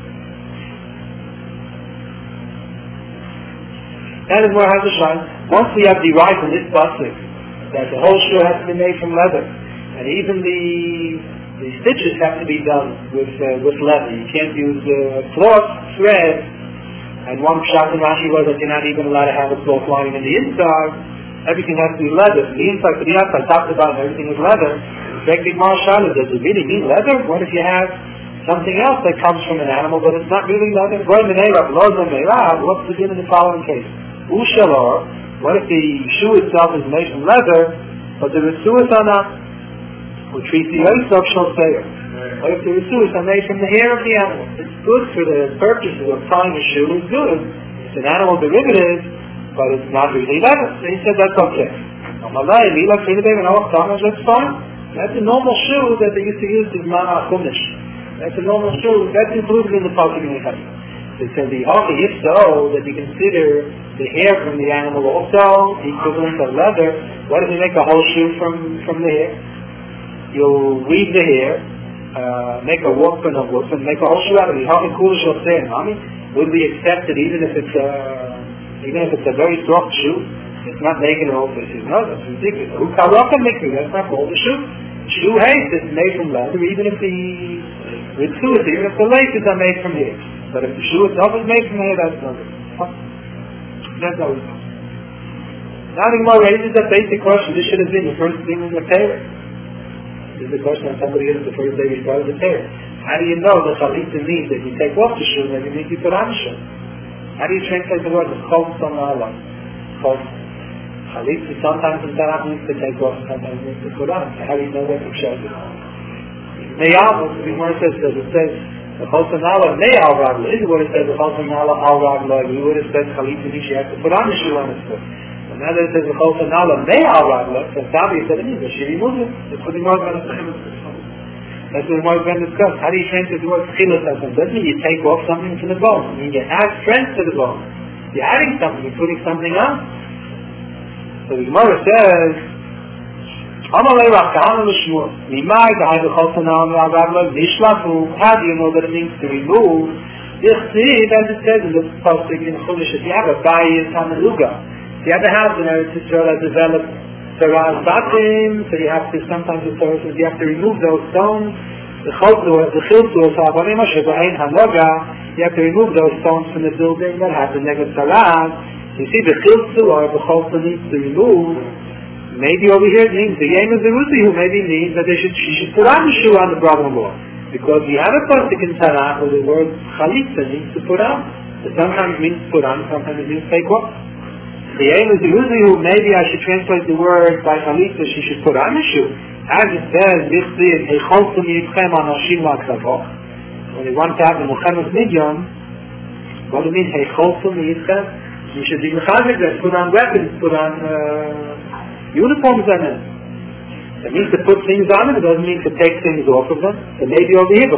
That is where it has a shine. Once we have derived from this pasuk that the whole shoe has to be made from leather, and even the stitches have to be done with leather. You can't use cloth, thread, and one pshat in Rashi was that you're not even allowed to have a cloth lining in the inside. Everything has to be leather. From the inside to the outside, top to bottom, everything is leather. Big Marshal, does it really mean leather? What if you have something else that comes from an animal, but it's not really leather? What's the din in the following case? Ushalor, what if the shoe itself is made from leather, but the resuas are not? Which we see Yosef shall say it. What if the resuas are made from the hair of the animal? It's good for the purposes of tying a shoe, it's good. It's an animal derivative, but it's not really leather. So he said that's okay. That's fine. That's a normal shoe that they used to use as mana chumash. That's a normal shoe. That's included in the pasuk in the Chalitza. It says the okay, if so, that you consider the hair from the animal also equivalent of leather. What if you make a whole shoe from the hair? You'll weave the hair, make a workman of wood, and make a whole shoe out of it. How cool shall say, mommy? Would we accept it even if it's a very soft shoe? It's not making a whole shoe. No, that's ridiculous. That's not called a shoe. Shoe haste is made from leather, even if even if the laces are made from hair. But if the shoe itself is made from hair, that's not it. That's how we know. Now the Gemara raises that basic question. This should have been the first thing in the Torah. This is the question that somebody asked the first day we started the Torah. How do you know the Chalitza means that you take off the shoe and you make you put on the shoe? How do you translate the word Chalitza on Allah? Chalitza sometimes in Tanakh means to take off, sometimes means to put on. How do you know that from Shabbos? Neyal, the Gemara says the Chalitza on Allah, Neyal Ragla. This is what it says, the Chalitza on Allah, Al Ragla. We would have said Chalitza means you have to put on the shoe on his foot. And now that it says the Chalitza on Allah, Neyal Ragla, so Tabi said it means that she removes it. That's what the Gemara is going to say. That's what we're going to discuss. How do you translate the word chilas? Doesn't mean you take off something from the bone. I mean you add strength to the bone. You're adding something, you're putting something on. So the Gemara says, how do you know that it means to remove? As it says in the pasuk in Chumash, if you have a bayis hamaluga, if you have a house in Eretz Yisrael that developed Saraz Batim, so you have to, sometimes the Torah says you have to remove those stones. You have to remove those stones from the building that have the negative Saraz. You see, the Chiltu or the Cholta needs to remove. Maybe over here it means the Yem of the Ruzi, who maybe means that she should put on the shoe on the brother-in-law. Because we have a pasuk in Tanakh where the word Chalitza means to put on. It sometimes means put on, sometimes it means take off. The aim is who maybe I should translate the word by Chalitza, she should put on a shoe. As it says, when they want to have the Muhammad Midyan, what do you mean, you should be mechazik them, put on weapons, put on uniforms on them. It means to put things on them, it doesn't mean to take things off of them. So maybe over here,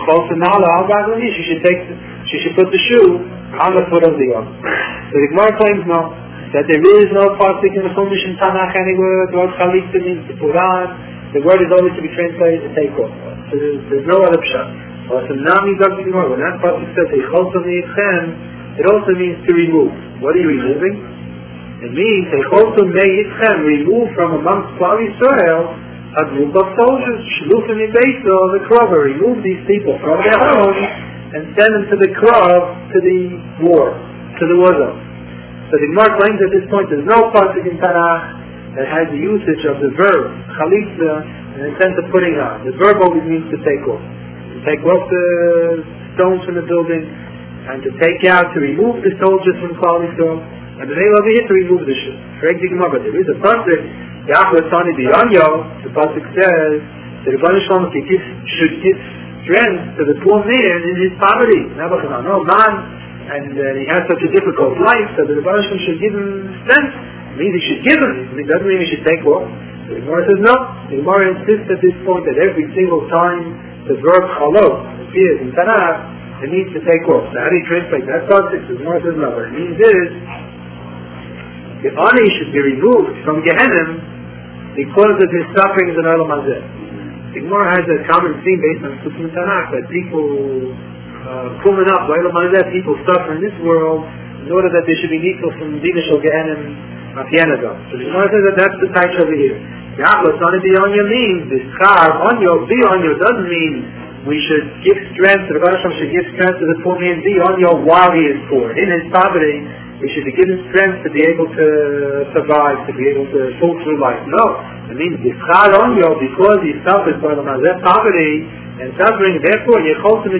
she should put the shoe on the foot of the other. So the Gemara claims no. That there is no pasuk in the Chumash in Tanakh anywhere. The word Chalitza means to put on. The word is always to be translated to take off. So there's no other pshat. When that pasuk says it also means to remove. What are you removing? It means remove from amongst Klal Yisrael a group of soldiers. Shluchim Ibeisa, the Krover. Remove these people from their homes and send them to the Krov, to the war, to the war zone. So the Gemara claims at this point there's no pasuk in Tanakh that has the usage of the verb chalitza in the sense of putting on. The verb always means to take off. To take off the stones from the building and to take out, to remove the soldiers from Klal Yisrael. And the name over here to remove the shoe. Correct the Gemara, but there is a pasuk, Yachla Tani B'Yanyo, the pasuk says that the Rebbeinu Shalom should give strength to the poor man in his poverty. No man. And he has such a difficult life, so the Rebbeinu Shalom should give him strength. It means he should give him. It doesn't mean he should take off. The Gemara says no. The Gemara insists at this point that every single time the verb chalot appears in Tanakh, it means to take off. So how do you translate that pasuk? The Gemara says no. What it means is the ani should be removed from Gehenna because of his sufferings in Olam Hazeh. The Gemara has a common theme based on Sukkim Tanakh that people pulling up, people suffer in this world in order that they should be equal from Dina Shal Gehenim Afiyanagam. So the Gemara says that that's the type over here. Yachla Tani B'Yanyo means this char, B'Yanyo doesn't mean we should give strength, the Rebbeinu Shalom should give strength to the poor man B'Yanyo while he is poor. In his poverty, we should be given strength to be able to survive, to be able to pull through life. No. It means this char Onyo, because he suffers from poverty and suffering, therefore, he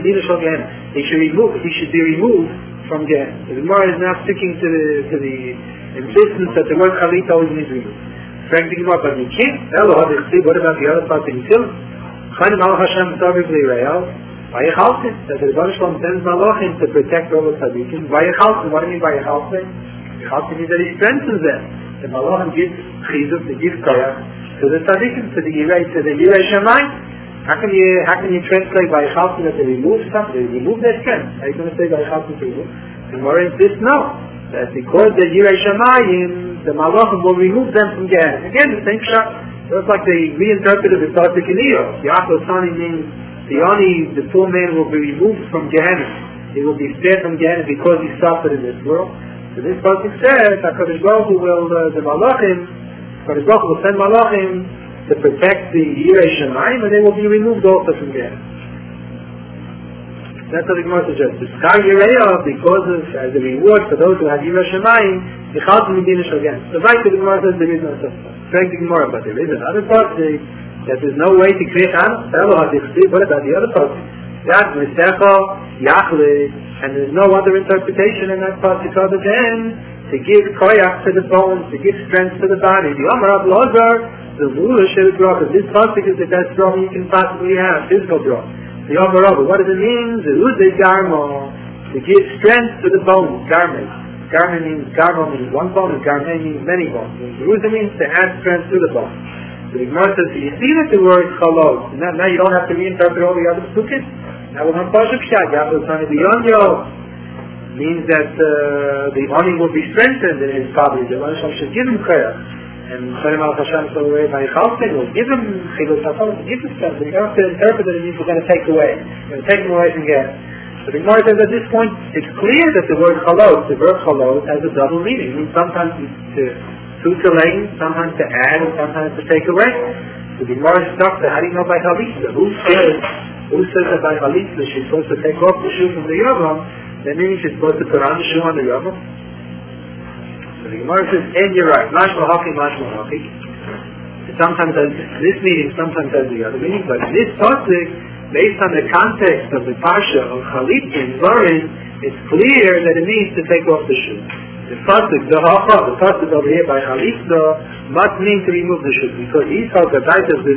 should be removed from Gehenna. The Gemara is now sticking to the insistence that the word Chalitza always means removed. Frank the Gemara, but you can't. What about the other part that you kill? That the Rebbeinu Shalom sends Malachim to protect all the tzaddikim. Vayichaltim, what do you mean Vayichaltim? Vayichaltim means that he strengthens them. The Malachim gives chizuk, they give koyach to the tzaddikim, to the Yirei Shamayim. How can you translate by Chalton that they remove something? They remove their strength. How are you going to say by Chalton to remove? The Gemara insists no. That because the Yirei Shamayim, the Malachim will remove them from Gehenna. Again, the same shot. Just like they reinterpreted the Pasuk in Iyov. Yaakov Sani means the poor man will be removed from Gehenna. He will be spared from Gehenna because he suffered in this world. So this Pasuk says, HaKadosh Baruch Hu will, HaKadosh Baruch Hu will send Malachim to protect the Yirei Shamayim, and they will be removed also from Gehenna. That's what the Gemara suggests. The Skar Yireya, because of, as a reward for those who have Yirei Shamayim, the Chalton Medinish again. So right, the Gemara says there is no such thing. Correct the Gemara, but there is another part that there's no way to create Anna. What about the other part? That Misecha, Yachle, and there's no other interpretation in that part other than to give koyach to the bones, to give strength to the body. The Amar of Lazar, the Mula Shevit Brach, this pasuk is the best drawing you can possibly have, physical drawing. The Amar of what does it mean? The Uze Garmo, to give strength to the bones, Garme. Garme means one bone, and Garme means many bones. The Uze means to add strength to the bone. So the Gemara says, you see that the word Chalot, now you don't have to reinterpret all the other psukim. Now we're on Pasuk Shad, Yaakov Sani B'Yonyo, means that the Oni will be strengthened in his body. The Hashem should give him prayer. And Shalom Al Hashem so away by Chalten will give him Chilus HaTorah, give him strength. You don't have to interpret it, it means we're going to take away. We're going to take him away from here. So the Gemara says at this point, it's clear that the word Chalot, the verb Chalot, has a double meaning. It means sometimes to lane, sometimes to add, and sometimes to take away. So the Gemara is stuck to how do you know by Chalitza? Who says that by Chalitza she's supposed to take off the shoe from the Yavam? That means she's supposed to put on the shoe on the Yavam. So the Gemara says, and you're right, Mashma Haki. Sometimes has this meaning, sometimes has the other meaning, but this pasuk, based on the context of the Parsha of Chalitza in Zorin, it's clear that it means to take off the shoe. The pasuk over here by Chalitza must mean to remove the shoe, because he thought that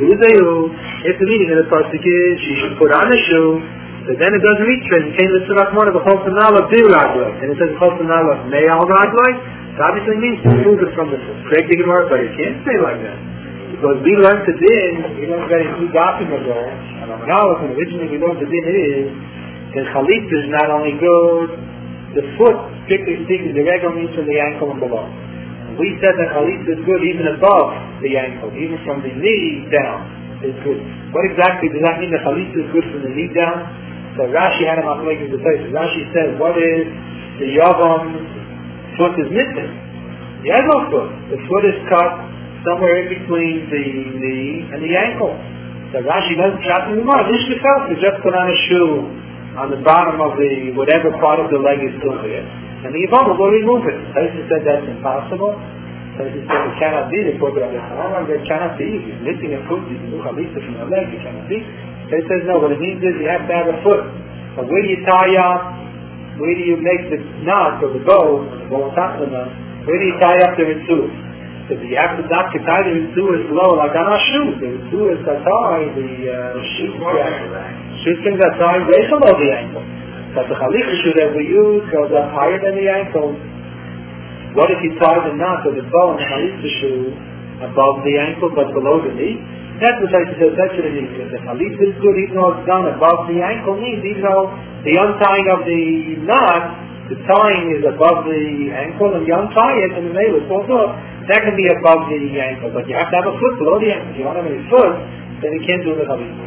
if the meaning of the pasuk is she should put on a shoe, but then it doesn't reach her, and it came to Tzurach Mona the Chosana of Bir Raglai, and it says Chosana of Me'al Raglai, so obviously it means to remove it from the foot. Correct the Gemara, but it can't say like that. Because we learned the din, we learned that in 2 Dafim ago, and and originally we learned the din is that Chalitza is not only good, the foot, strictly speaking, the regular means from the ankle and below. And we said that Chalitza is good even above the ankle, even from the knee down is good. What exactly does that mean that Chalitza is good from the knee down? So Rashi had a machlokes the place. Rashi says, what is the Yavam foot is missing? He has no foot. The foot is cut somewhere in between the knee and the ankle. So Rashi doesn't shot in the mud. This yourself is just put on a shoe on the bottom of the whatever part of the leg is still there, and the Yavama will remove it. Taisa said that's impossible. Taisa said it cannot be. They put it on the Chama. It cannot be. If you're missing a foot, you can do Chalitza from the leg. It cannot be. Taisa says no. What it means is you have to have a foot. But where do you tie up? Where do you make the knot or the bow on top of the knot? Where do you tie up the Ritzu? So you have to not tie the Ritzu is low, like on our shoes. The Ritzu is the tie, the shoestrings are tied way below the ankle. But the Chalitza shoe that we use goes up higher than the ankle. What if you tie the knot or the bow in the Chalitza shoe above the ankle but below the knee? That's what I said, that's what it means. The Chalitza is good even though it's done above the ankle knees, even though the untying of the knot, the tying is above the ankle, and you untie it and the nail falls off. That can be above the ankle, but you have to have a foot below the ankle. If you don't have any foot, then you can't do the Chalitza.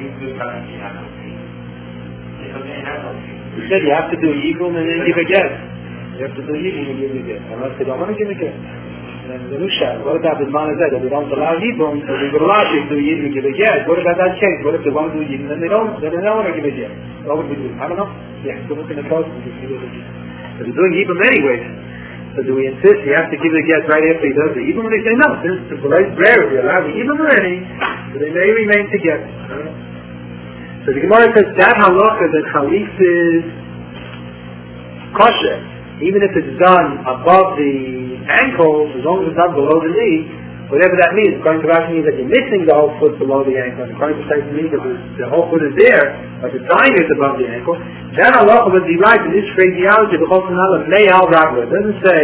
You said you have to do Yibum and then give a get. You have to do Yibum and give a get. Unless they don't want to give a get. And the Nusha, what about the Manazet? That they don't allow Yibum, so they will allow you to do Yibum and give a get. What about that case? What if they want to do Yibum and they don't want to give a get? What would we do? I don't know. Yeah, so look in the code and just give it a get. But they're doing Yibum anyway. So do we insist you have to give a get right after he does the Yibum? They say no, since the polite prayer, if you allow the Yibum already, so they may remain together. So the Gemara says that halacha that Chalitza is kosher, even if it's done above the ankle, as long as it's done below the knee, whatever that means. According to Rashi means that you're missing the whole foot below the ankle. And according to Rashi means that the whole foot is there, but the tying is above the ankle. That halacha was derived in this phraseology of the Chosana of Me'al Ragla. It doesn't say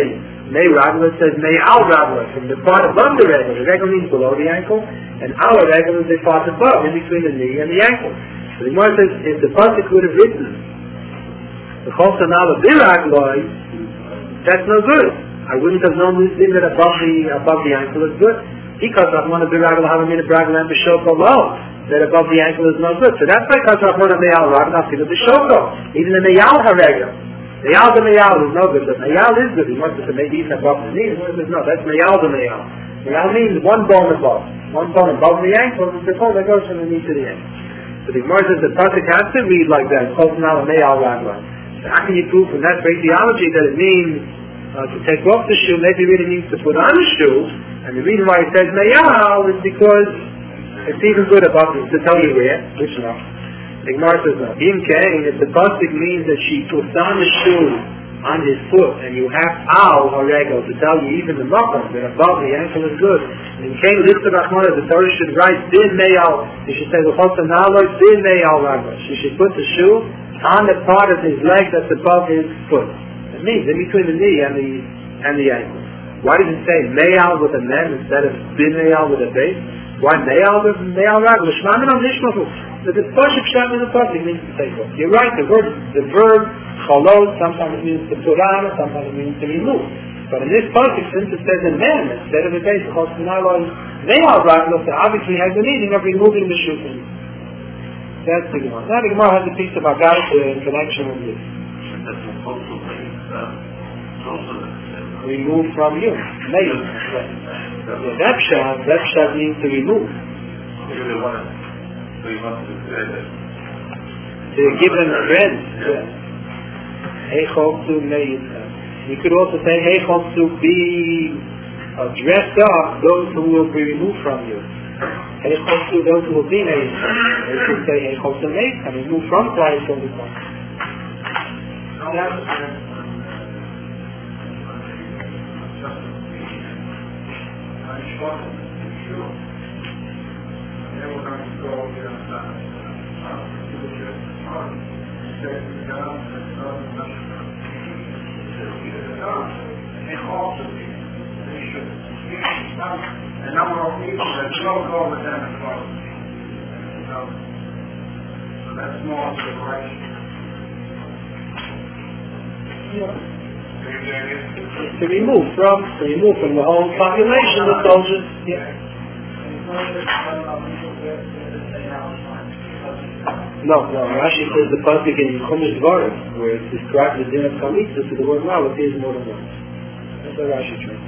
May Ragla says May Al Ragla, from the part above the regel. The regel means below the ankle, and Al Regel is the part above, in between the knee and the ankle. So the Gemara says, if the pasuk would have written the Chol Sanala Biragloi, that's no good. I wouldn't have known this thing that above the ankle is good. Because Rahman Biragla Havamina Bragla and Bishoko below, that above the ankle is no good. So that's why because Rahman Meyal Ragla Fila Bishoko. Even the Meyal Haregel. Meyal the Meyal is no good, but Meyal is good. He wants to say maybe even above the knee. No, that's Meyal the Meyal. Meyal means one bone above. One bone above the ankle is the bone that goes from the knee to the ankle. So the Gemara says the pasuk has to read like that. Chol Sanala Meyal Ragla. So how can you prove from that phraseology that it means to take off the shoe? Maybe it really means to put on the shoe. And the reason why it says Meyal is because it's even good above it, to tell you where, which no. The Gemara says no. In Cain, if the pasuk means that she puts on the shoe on his foot, and you have Al Haregel to tell you even the makom that above the ankle is good. In Cain, Lister Rachmana, the Torah should write Bin Meyal. You should say the Chol Sanala Bin Meyal Ragla. She should put the shoe on the part of his leg that's above his foot. It means in between the knee and the ankle. Why does it say Meyal with a mem instead of Bin Meyal with a base? Why Meyal with Meyal Ragla? Shmaminam Nishmafu. The Pashuk Shem in the pasuk means to take off. You're right, the verb Cholot sometimes means to put on, sometimes it means to remove. But in this pasuk, since it says a mem instead of a base, Chol Sanala Meyal Ragla, so obviously has the meaning of removing the shoe from you. That's the Gemara. Now the Gemara has a piece of Agartha in connection with this. Remove from you. Maybe. That pshat means to remove. To give them strength. You could also say, to be dressed up those who will be removed from you. Those who will be made. They should say, and remove from Christ all the time. A number of people that don't go with them as well. So that's more separation. To remove from the whole population the soldiers. Yeah. No, Rashi says the pasuk in Chumash Dvarim, where it describes the din of Chalitza, so the word now appears more than once. That's what Rashi says.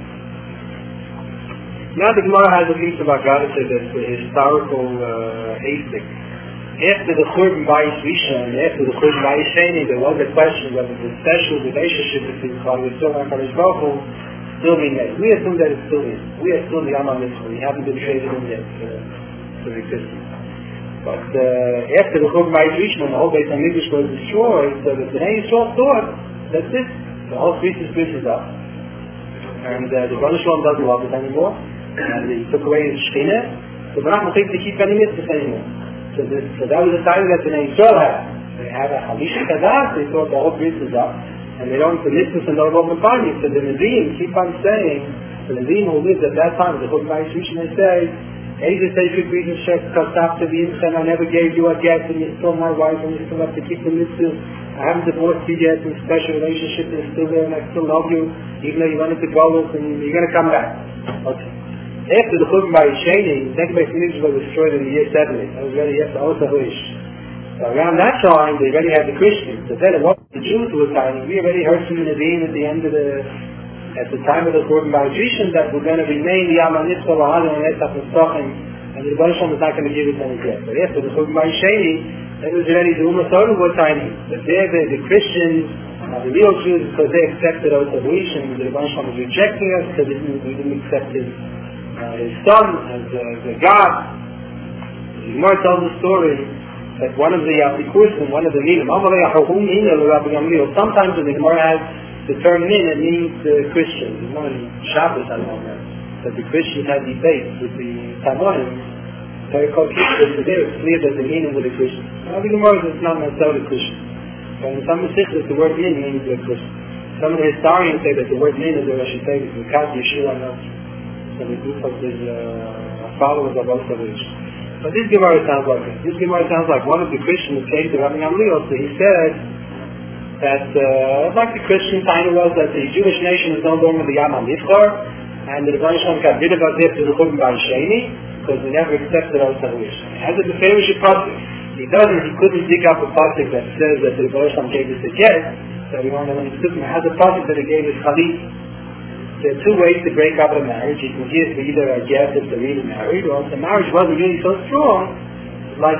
Now the Gemara has a piece of Agartha that's a historical astic. After the Churban Bayis Rishon and after the Churban Bayis Sheni, there was a question whether the special relationship between Chal Yisrael and Kadosh Baruch Hu still remains. We assume that it still is. We are still the Amal Mitzvah. We haven't been traded in yet to existence. But after the Churban Bayis Rishon and the whole Beit HaMikdash was destroyed, so the Bnei Yisrael thought, that's it. The whole species is up. And the Baruch Shalom doesn't love it anymore. And he took away his Shekhinah. So we're not going to keep any mitzvahs anymore. So that was the time that the Bnei Yisrael had. They had a Hamisha Kadas, they thought the whole bris is up, and they don't, the mitzvahs and don't open upon you. So the Nevi'im keep on saying, the Nevi'im who lived at that time, the Churban Bayis Rishon, they say, Either sacred reason shek after the instant, I never gave you a get, and you're still my wife, and you still have to keep the mitzvah. I haven't divorced you yet, in a special relationship, and you're still there, and I still love you, even though you wanted to go with, and you're going to come back. Okay. After the Churban Bayis Sheni, the second Beit HaMikdash was destroyed in the year 70. That was already after Osa Huish. So around that time, they already had the Christians. So then it wasn't the Jews who were dying. We already heard from the Nevi'im at the end of at the time of the Churban Bayis Rishon that we're going to remain the Yama Nitzvah Lahadin and Etzach Mitzvahim, and the Rebbeinu Shalom is not going to give it any yet. But after the Churban Bayis Sheni, it was already the Ummah Torah were tiny. But there, the Christians, the real Jews, because they accepted Osa Huish, and the Rebbeinu Shalom was rejecting us because we didn't accept his son as a God. The Gemara tells the story that one of the Apikusim, one of the Milim, sometimes when the Gemara has the term Min, it means the Christians. It's not in Shabbos, I don't know, that the Christians had debates with the Tamanim. They're called Christians, so there it's clear that the meaning with the Christians. Now the Gemara is not necessarily Christian. But in some Mesichos, the word Min means the Christian. So some of the historians say that the word min is the Rosh Hashanah, the Kat Yeshua knows. So the group of his followers are both Jewish. But this Gemara sounds like it. This Gemara sounds like one of the Christians came to Rabbi Gamliel, so he said that, like the Christian kind was that the Jewish nation is no longer the Yam HaNivchar, and the Rebbeinu Shalom got rid of us to the Churban Bar Sheni, because we never accepted our Jewish. As a Beferish Pasuk, he couldn't dig up a pasuk that says that the Rebbeinu Shalom gave us a get, so we want to learn the Sukkim. It has a pasuk that he gave us Chalit. There are two ways to break up a marriage. You can give either a get if they're really married, or if the marriage wasn't really so strong, like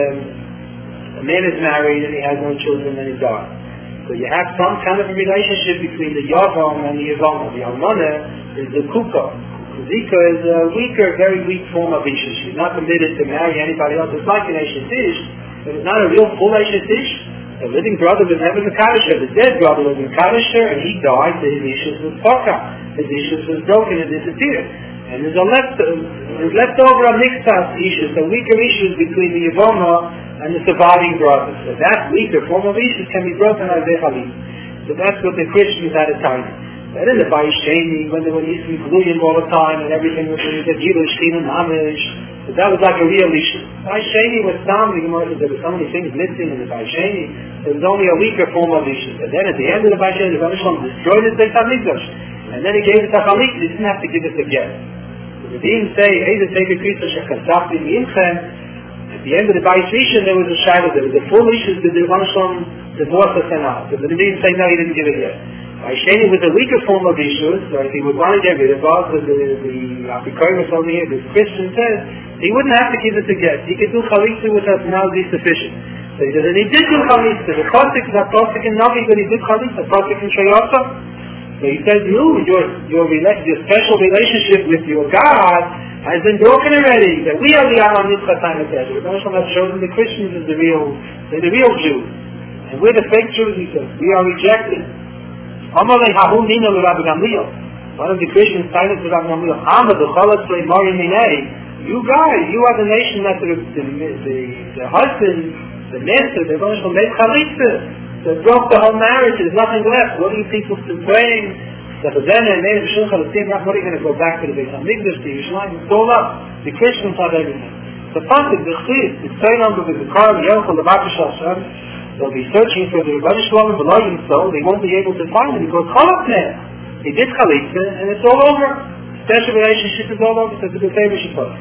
a man is married and he has no children and he dies. So you have some kind of a relationship between the Yavam and the Yavama. The Almana is the Kuka. The Zika is a weaker, very weak form of Isha. She's not permitted to marry anybody else. It's like an Eshet Ish, but it's not a real full Eshet Ish. The living brother was never Mekadosh. The dead brother was Mekadosh, and he died, so his Ishus was Paka. His Ishus was broken and disappeared. And there's left over a mixed Ishus, a weaker Ishus between the Yavoma and the surviving brothers. So that weaker form of Ishus can be broken by Zechalim. So that's what the Christians had at time. That is the Bayis Sheni, when they were Yisrael Gluyim all the time, and everything was the Gila, Shtin, and Amish. But that was like a real issue. Bayis Sheni was down, the Gemara said there were so many things missing in the Bayis Sheni. There was only a weaker form of issue. And then at the end of the Bayis Sheni, the Rebbeinu Shalom destroyed the Beit HaMikdash. And then he gave it to Chalik, he didn't have to give it again. So they didn't say, hey, the Teger Krista Shechasaf in Yimchem. At the end of the Bayis Rishon, there was a shadow. There was a full issue that the Rebbeinu Shalom divorced the Senat. So they didn't say, no, he didn't give it yet. Sheni was a weaker form of issues, so if he would want to get rid of us, the Apikoros over here, the Christian says, he wouldn't have to give it a get. He could do Chalitza with us now, is sufficient. So he says, and he did do Chalitza. The Pasuk is not Pasuk in Navi, but he did Chalitza, Pasuk in Shayasa. So he says, your special relationship with your God has been broken already. That we are the Yam HaNivchar time of Ezra. The Rebbeinu Shalom has chosen the Christians as the real Jews. And we're the fake Jews, he says. We are rejected. One of the Christians cited to Rabbi Gamliel, you guys, you are the nation that the husband, the master, the Rebbeinu Shalom made Chalitza. They broke the whole marriage, there's nothing left. What are you people still praying? What are you going to go back to the Beit HaMikdash, to Yerushalayim? It's all up. The Christians have everything. The Pasuk, the Chid, the Tzaylam, the Kar, the Yochel, the Bakash Hashem, they'll be searching for the Rebbeinu Shalom and below him, so they won't be able to find him because Chalak he did Chalitza and it's all over. Special relationship is all over, so it's a good favorite Shepot.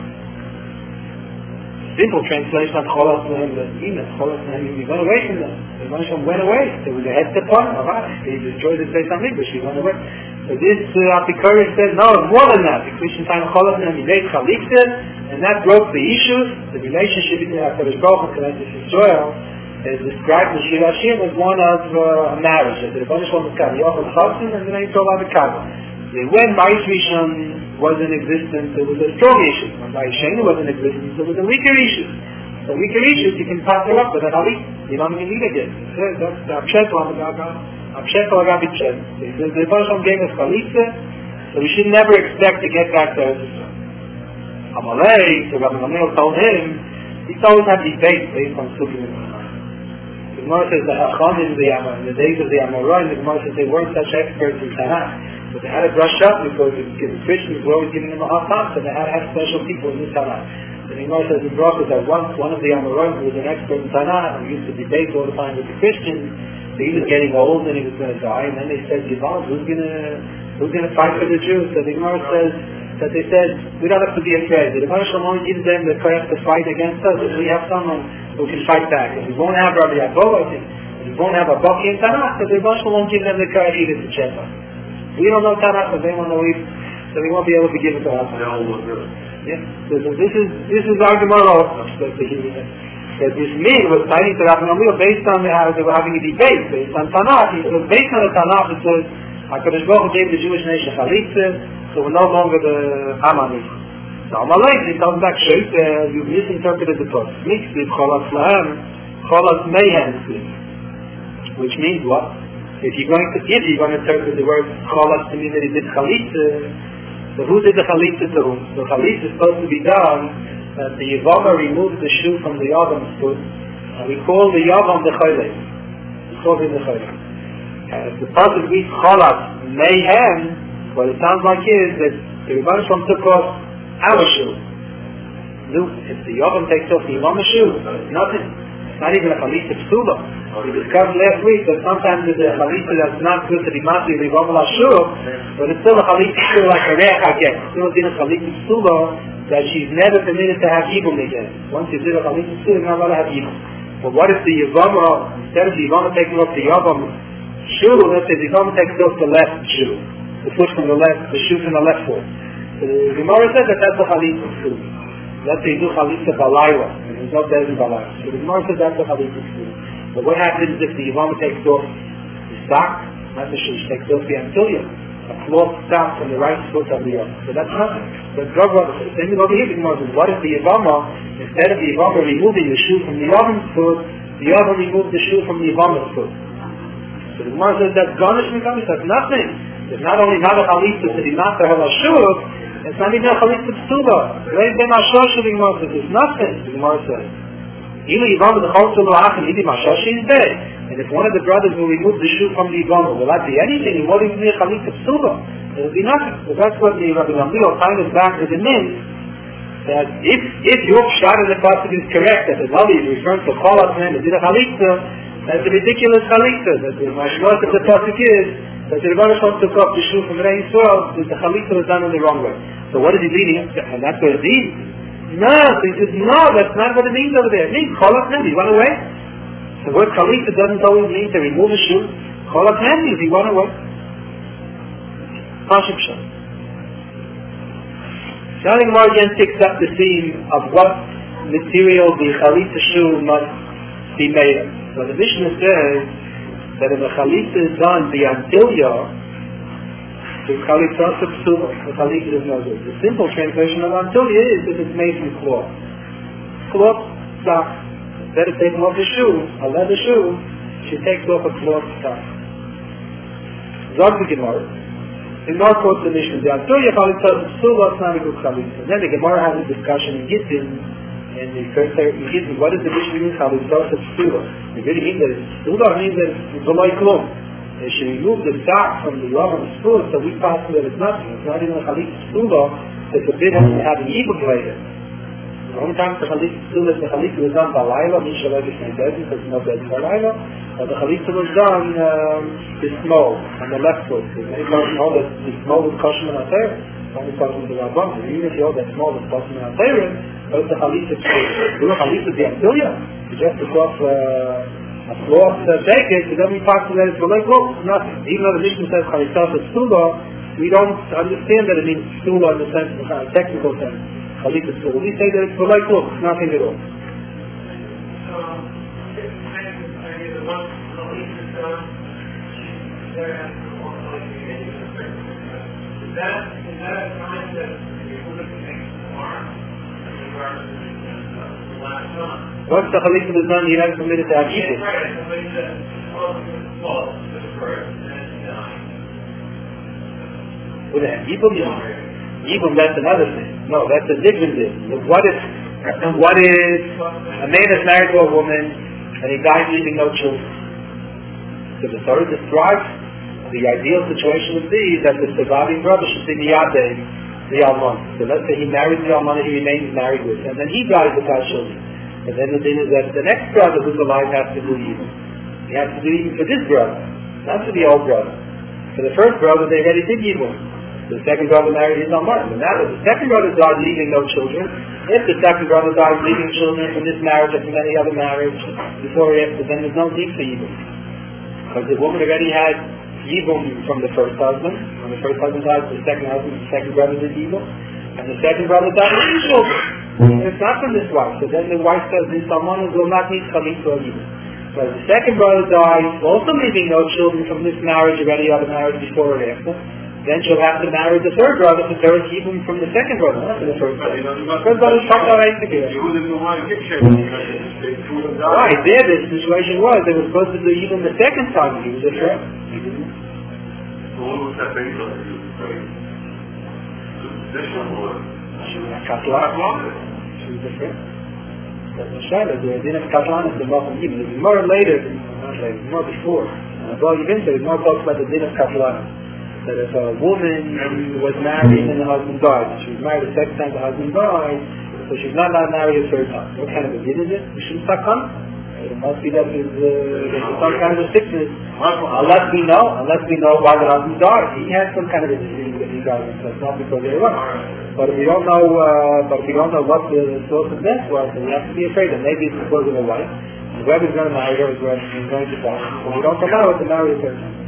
Simple translation of Chalak Nehem, the Ina, Chalak Nehem, he went away from them. The Rebbeinu Shalom went away. There was a head to part, he destroyed the Beit HaMikdash, he went away. So this Apikoros said, no, it's more than that. The Christian time of Chalak Nehem, he made Chalitza, and that broke the issues, the relationship between HaKadosh Baruch Hu and Israel. Is described in Shir Hashir as one of marriage. The Rebbeinu Shalom was called Yochel Chassin, and then he told about the Kabbal. When Bayis Rishon was in existence, there was a strong issue. When Bayis Sheni was in existence, there was a weaker issue. The weaker issues you can pass it up with a Halit. You don't even need it yet. That's the Abshet on the Rabbi Chen. The Rebbeinu Shalom gave us Chalitza, so we should never expect to get back to Eretz Yisrael. Amalei, so Rabbi Gamliel told him, he always had debates based on Sukkim and Chacham. The Gemara says the Hacham in the days of the Amoraim, the Gemara says they weren't such experts in Tanakh, but they had to brush up because the Christians were always giving them a hard time, so they had to have special people in the Tanakh. The Gemara says in Brachos that one of the Amoraim who was an expert in Tanakh, who used to debate all the time with the Christians, so he was getting old and he was going to die, and then they said, Yival, who's going to fight for the Jews? So the Gemara says that they said, we don't have to be afraid. The Rebbeinu Shalom gives them the courage to fight against us if we have someone who can fight back. If we won't have Rabbi Yaakov, I think, if we won't have a Baki in Tanakh, so the Rebbeinu Shalom give them the courage either to check us. We don't know Tanakh, but they won't know it, so they won't be able to give it to us. Yeah. So this is our Gemara also, that this mean was citing to Rabbi Gamliel based on how they were having a debate, based on Tanakh. It was based on the Tanakh, it says, HaKadosh Baruch Hu gave the Jewish nation Chalitza, so we're no longer the Hamanite. So Amalek, he comes back straight, you misinterpreted the Torah. Mitzvah, Cholas Lahem, Cholas Mayhem, which means what? If you're going to interpret the word Cholas to mean that he did Chalitza, so who did the Chalitza to whom? So Chalitza is supposed to be done that the Yavama removes the shoe from the Yavam's foot, and we call the Yavam the Chaylev. We call him the Chaylev. If the person eats cholat mayhem, what it sounds like is that the Rebbeinu Shalom took off our shoe. If the Yovam takes off the Yavama shoe, it's nothing. It's not even a chalitza psula. We discussed last week that sometimes there's a chalitza that's not good to be mati the Yavama shoe, but it's still a chalitza psula like a reach again. It's still a chalitza psula that she's never permitted to have Yibum again. Once you did a chalitza psula, you're not allowed to have Yibum. But what if the Yavama, instead of the Yavama taking off the Yavam shoe, let's say the Yavama takes off the left shoe, the foot from the left, the shoe from the left foot. So the Gemara says that that's a chalitza psula. Let's say you do chalitza balayla, and there's no days in balayla. So the Gemara says that's a chalitza psula. But what happens if the Yavama takes off the sock, not the shoe, she takes off the antilia, a cloth sock from the right foot of the other. So that's nothing. But the same thing over here, the Gemara says, what if the Yavama, instead of the Yavama removing the shoe from the Yavam's foot, the Yavama removed the shoe from the Yavama's foot? So the Gemara says that's garnish mekamish, that's nothing. It's not only not a chalitza to be not to have a shoe, it's not even a chalitza psula. It's nothing, the Gemara says. Even Yavama the chalitza lo'achim, even Mashosh is dead. And if one of the brothers will remove the shoe from the Yavama, will that be anything? It won't even be a chalitza psula. It will be nothing. So that's what the Rabbi Gamliel kind of back to the min, that if your shot in the pasuk is correct, that the Navi is referring to cholat man, it did a chalitza, that's a ridiculous chalitza. That the mashmos of the pasuk is that the Rebbeinu Shalom took off the shoe from Rei Yisrael, that the chalitza was done in the wrong way. So what is he meaning? And that's what it means. No, so he says, no, that's not what it means over there. It means cholat man, he went away. The word chalitza doesn't always mean to remove a shoe. Cholat man means he went away. Pashim Shah. Shani Gemara again picks up the theme of what material the chalitza shoe must be made of. So the Mishnah says that if a chalitza is done the antilia, the chalitza psula, the chalitza is no good. The simple translation of antilia is that it's made from cloth. Cloth sock. Instead of taking off the shoe, a leather shoe, she takes off a cloth sock. Zog the Gemara. The Gemara quotes the Mishnah. The antilia chalitza psula is not a good chalitza. Then the Gemara has a discussion in Gittin. And the first Gittin, what does the Mishnah mean chalitza psula? It really means that psula means that it's below klum. They should remove the sock from the Yavam spoon, so we pass that it's nothing. It's not even a chalitza psula to forbid him to have an Yibum later. The only time the chalitza psula is the chalitza was done by Laila, Misha Levi Shnei because no bed for Laila, but the chalitza was done the small, on the left foot. Many people know that the small was kosher and ater, only kosher with the Rabbam. Even if you know that small was kosher and ater, but it's the chalitza psula. Do a chalitza the antilia? You just took off a cloth jacket, so then we pass that it's like, look, nothing. Even though the Mishnah says chalitza psula, we don't understand that it means psula in the sense of technical sense. Chalitza psula. We say that it's like, look, nothing at all. Once the chalitza was done, you're not permitted to have Yibum. Would it have Yibum? Yibum, that's another thing. No, that's a different thing. What if a man is married to a woman and he dies leaving no children? So the Torah describes the ideal situation would be that the surviving brother should be miyadeh the almon. So let's say he marries the almon and he remains married with her, and then he dies without children. And then the thing is that the next brother who's alive has to do Yibum. He has to do Yibum for this brother, not for the old brother. For the first brother, they already did Yibum. The second brother married his almon. And now that the second brother died leaving no children, if the second brother dies leaving children from this marriage or from any other marriage, before or after, then there's no need for Yibum. Because the woman already had Yibum from the first husband. When the first husband died, the second brother did Yibum. And the second brother died leaving children. It's not from this wife. So then the wife says this someone will not need chalitza or Yibum. So the second brother dies, also leaving no children from this marriage or any other marriage before or after. Then she'll have to marry the third brother to there is Yibum from the second brother, not from the first brother. The first brother talked about right together. Right, there the situation was, they were supposed to do Yibum the second time. He was a friend. She was a Katlan. She was a friend. That's a shadow. The din of Katlan is the Malchum Yibum. There's more later, not later, more before. Well, eventually, more talks about the din of kafala. That if a woman was married and the husband died, she was married the second time the husband died, so she's not allowed to marry a third time. What kind of a din is it? Mishum Sakhan. It must be that there's some kind of a sickness. Unless we know why the husband died. He had some kind of a disease that he got himself, not because of the wife. But we don't know what the source of death was, so we have to be afraid that maybe it's because of a wife. Whoever's going to marry her is going to die. So we don't allow her to marry a third time.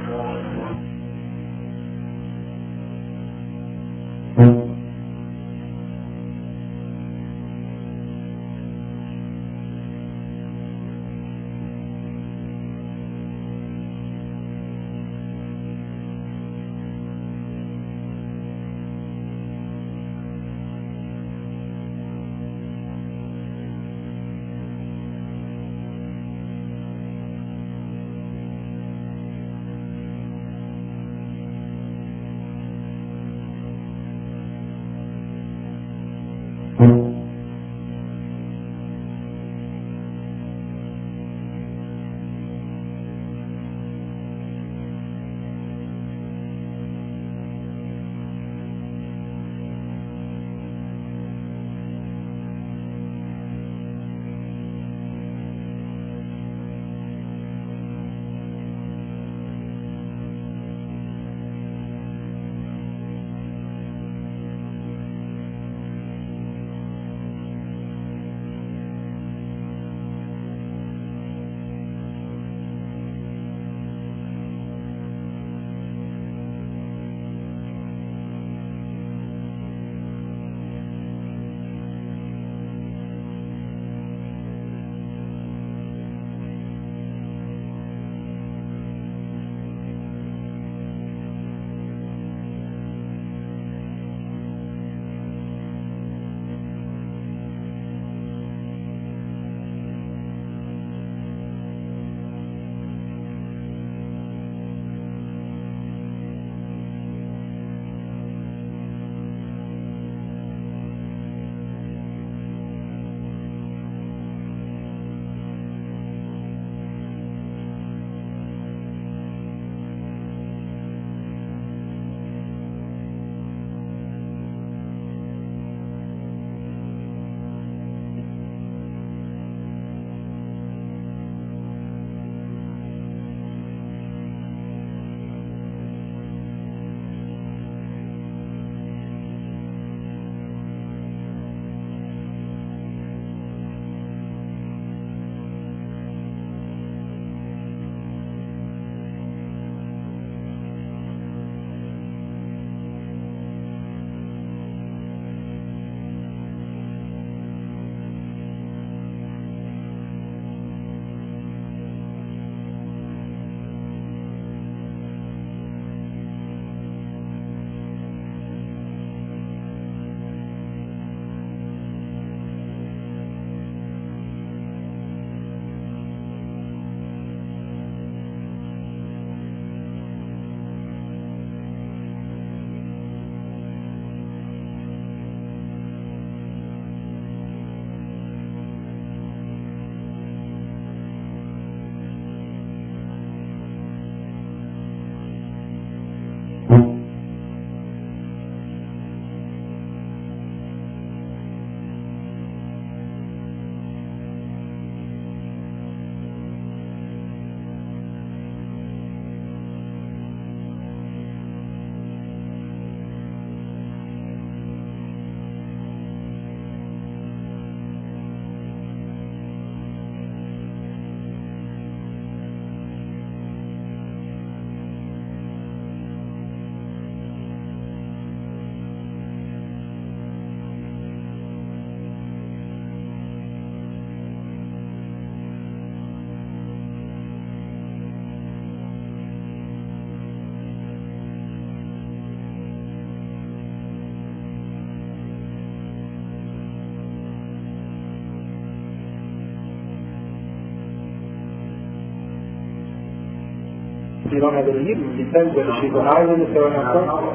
You don't have any Hebrew. It depends whether she's an eyewitness or an Akor.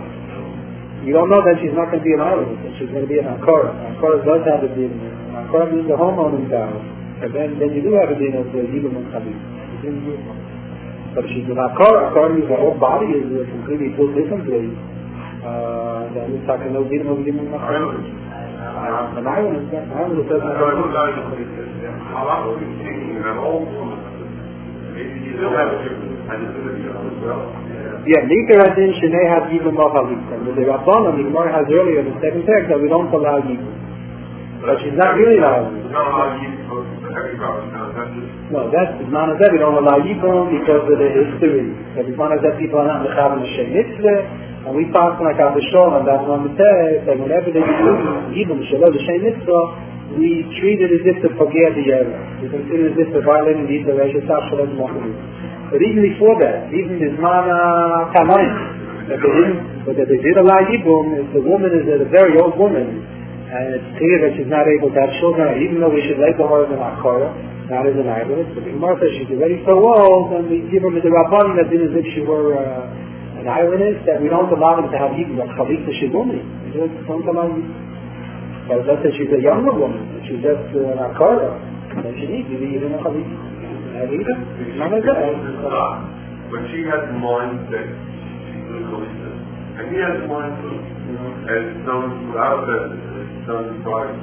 You don't know that she's not going to be an eyewitness, and she's going to be an Akor. Akor does have a din. Akor means the homeowner's vow. And then you do have a din of the Yibum and Chabib. But if she's an Akara means the whole body is completely built differently. Then we're talking no Gidin over Gidin Machar. An island is that. Island is that. Yeah, Nikar Adin Shnei had Yibum Machalit. And with the Rabbanon, the Gemara has earlier in the second text that we don't allow Yibum. But she's not really allowed. No, that's not as that we don't allow Yibum because of the history. Every one of that people are not mechaber l'shem mitzvah, and we pass like our Bishol, and that's one of the text, that whenever they do Yibum Shalom l'shem mitzvah, we treat it as if to forget the error. We consider it as if to violate the Yibum Reisha Tav Shalom Mochalim. But even before that, even this Mana Tamayin, that they did allow Yibum, if the woman is a very old woman, and it's clear that she's not able to have children, even though we should label her as an Akara, not as an Ireland, but the Gemara says she's already so old, and we give her the Rabbanim that did as if she were an Irelandist, that we don't allow them to have Yibum, like Chalitza Shibumi. We don't allow Yibum. But let's say she's a younger woman, she's just an Akara, then she needs Yibum a Chalitza. But she has in mind that she's a Chalitza, and he has in mind too, and some without that, some price,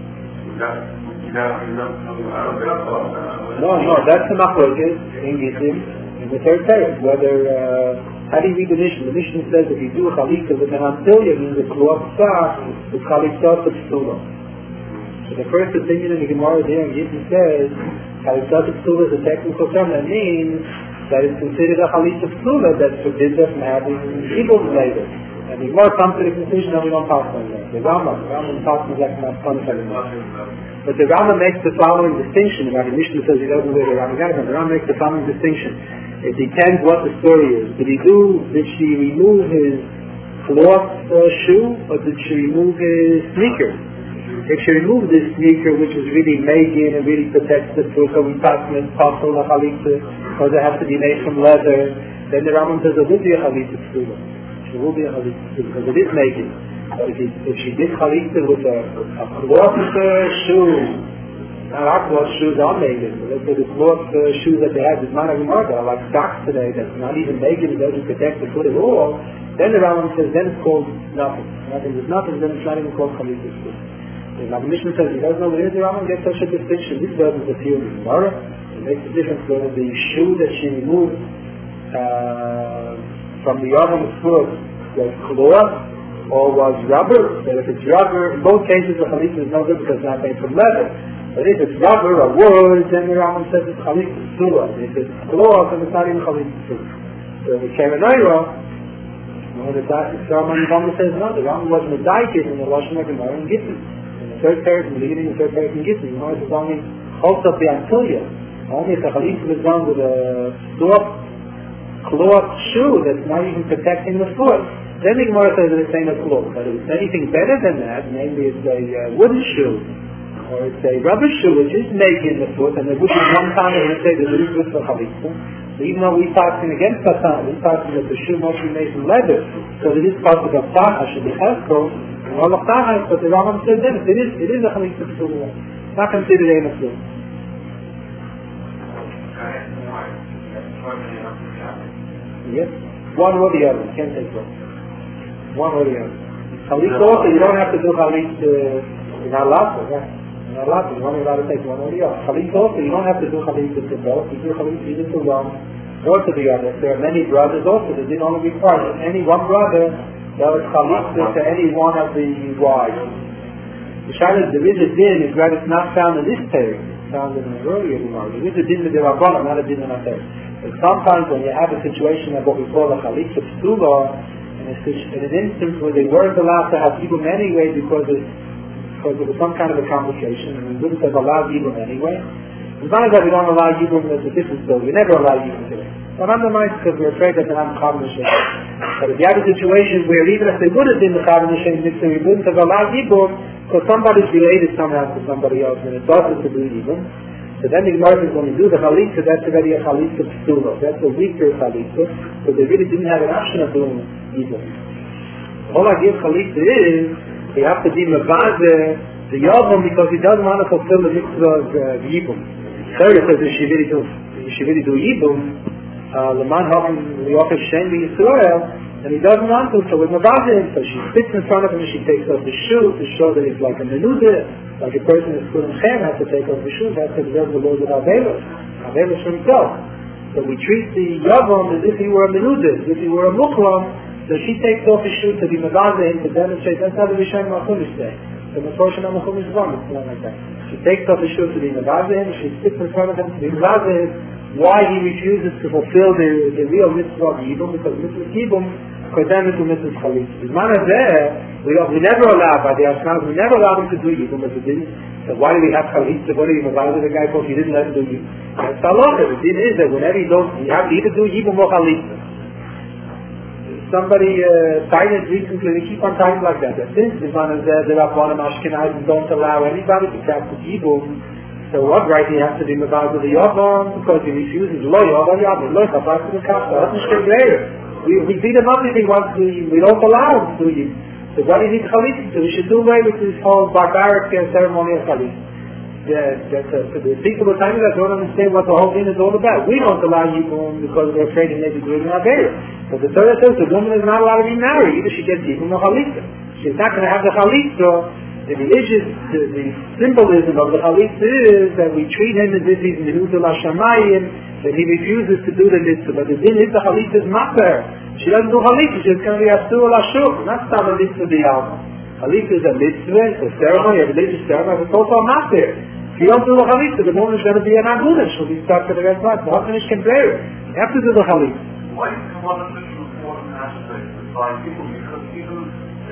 No, that's the machlokes in Gittim, in the third text, whether, how do you read the Mishnah? The Mishnah says if you do a chalitza with an antilya, means a cloth star, it's chalitza to psula. So the first opinion in the Gemara there in Gittim says, chalitza to psula is a technical term that means that it's considered a chalitza psula that forbids us from having evil later. And the Gemara comes to the conclusion that we don't pass on that. The Rambam passes like not punished anymore. But the Rambam makes the following distinction. The Mishnah says he doesn't wear the Rambam. The Rambam makes the following distinction. It depends what the story is. Did she remove his cloth shoe, or did she remove his sneaker? If she removed his sneaker, which is really made in and really protects the foot, so we pass it possible a chalitza, because it has to be made from leather, then the Rambam says it will be a chalitza psula. It will be a chalitza because it is making. But if she did chalitza with a cloth shoe, now our cloth shoes are making. Let's say the cloth shoes that they have is not a remarkable, like socks today that's not even making, it doesn't protect the foot at all. Then the Rambam says, then it's called nothing. There's nothing, then it's not even called chalitza psula. The Mishnah says he doesn't know where the Rambam gets such a distinction. This doesn't appear in the Gemara. It makes a difference whether the shoe that she removed from the Yavam's foot was cloth or was rubber. But if it's rubber, in both cases the chalitza is no good because it's not made from leather. But if it's rubber or wood, then the Rambam says it's chalitza psula. If it's cloth, then it's not even chalitza psula. So the Kerenaira, the Rambam says no, the Rambam wasn't a daikid in the Lashon HaGemara in Gittin. Third parak in the beginning of the third parak in Gittin, it's only holds up the antilya. Only if the chalitza is done with a soft cloth shoe that's not even protecting the foot, then the Gemara says that it's ain't a cloth. But if it's anything better than that, namely it's a wooden shoe, or it's a rubber shoe which is making the foot, and there would be one time when we say that it is good for chalitza. So even though we're passing against Satan, we're passing that the shoe must be made from leather, so that this part of the Taha should be helpful. But the Rambam says then it is a chalitza psula. It's not considered a psula. Yes, one or the other. You can't take both. One or the other. Chalitza also, you don't have to do chalitza. You're not allowed to. You're not allowed to. You're only allowed to take one or the other. Chalitza also, you don't have to do chalitza to both. You do chalitza either to one or to the other. There are many brothers also that didn't only require any one brother. That was chalitza to any one of the wives. The Shaila, there is a din, is that it's not found in this text. It's found in an earlier Gemara. There is a din with the Rabbanan, not a din in our text. But sometimes when you have a situation of what we call a chalitza psula, in an instance where they weren't allowed to have Yibum anyway because there was some kind of a complication, and we wouldn't have allowed Yibum anyway. As long as we don't allow Yibum, there's a different story. We never allow Yibum today. But I'm the mind because we're afraid that they're not Chavan Hashem. But if you have a situation where even if they would have been the Chavan Hashem mitzvah, we wouldn't have allowed Yibum because somebody's related somehow to somebody else and it's also to do Yibum. So then the Gemara says when we do the chalitza, that's already a chalitza psula. That's a weaker chalitza, but they really didn't have an option of doing Yibum. The whole idea of chalitza is they have to be mevazer the Yavam because he doesn't want to fulfill the mitzvah of Yibum. Third, it says if she really do Yibum, Leman Hoffman, we offer Shem Yisrael, and he doesn't want to, so with Mavazim, so she sits in front of him and she takes off the shoe to show that he's like a menuda, like a person who's put in Chem has to take off the shoes, has to observe the laws of Avelos for himself. So we treat the Yavam as if he were a menuda, as if he were a mukram, so she takes off his shoe to be Mavazim, to demonstrate, that's how the Rishon Machumish say. The Meforshim Machumish Zom, it's not like that. She takes off his shoe to be Mavazim, she sits in front of him to be Mavazim, why he refuses to fulfill the real mitzvah of Yibum, because mitzvah Yibum condemns to mitzvah Chalit. The man is there, we never allow, by the Ashkenazim, we never allow him to do Yibum as it is. So why do we have Chalit? So what do you about the guy because he didn't let him do Yibum? That's halacha. The din is that whenever you have to either do Yibum or Chalit. Somebody cited recently, they keep on talking like that. Since the man is there, the Rabbanim Ashkenazim don't allow anybody to practice Yibum, so what right he has to be mabaz with the Yavam because he refuses lo Yavam Yavam lo Chabad to the Kafta. That's not great. We beat him up if he wants to. We don't allow him to do it. So what does he need Chalit to? We should do away with this whole barbaric ceremony of Chalit. So the people of time that don't understand what the whole thing is all about. We don't allow Yibum because we're afraid he may be doing an Aveira. But the Torah says the woman is not allowed to be married. Either she gets Yibum or Chalit. She's not going to have the Chalit. The religious, the symbolism of the Chalit is that we treat him as if he's Menudel HaShamayim, that he refuses to do the mitzvah. But the din is the Chalit is matter. She doesn't do Chalit, she's going to be Asur L'Ashuk, not stop a mitzvah b'yalma. Chalit is a mitzvah, it's a ceremony, a religious ceremony, it's also a matter. If you don't do the Chalit, the woman is going to be an Agudah, she'll be stuck for the rest of life. The husband can bear it. You have to do the Chalit. Why is one of the important aspects by people? Because even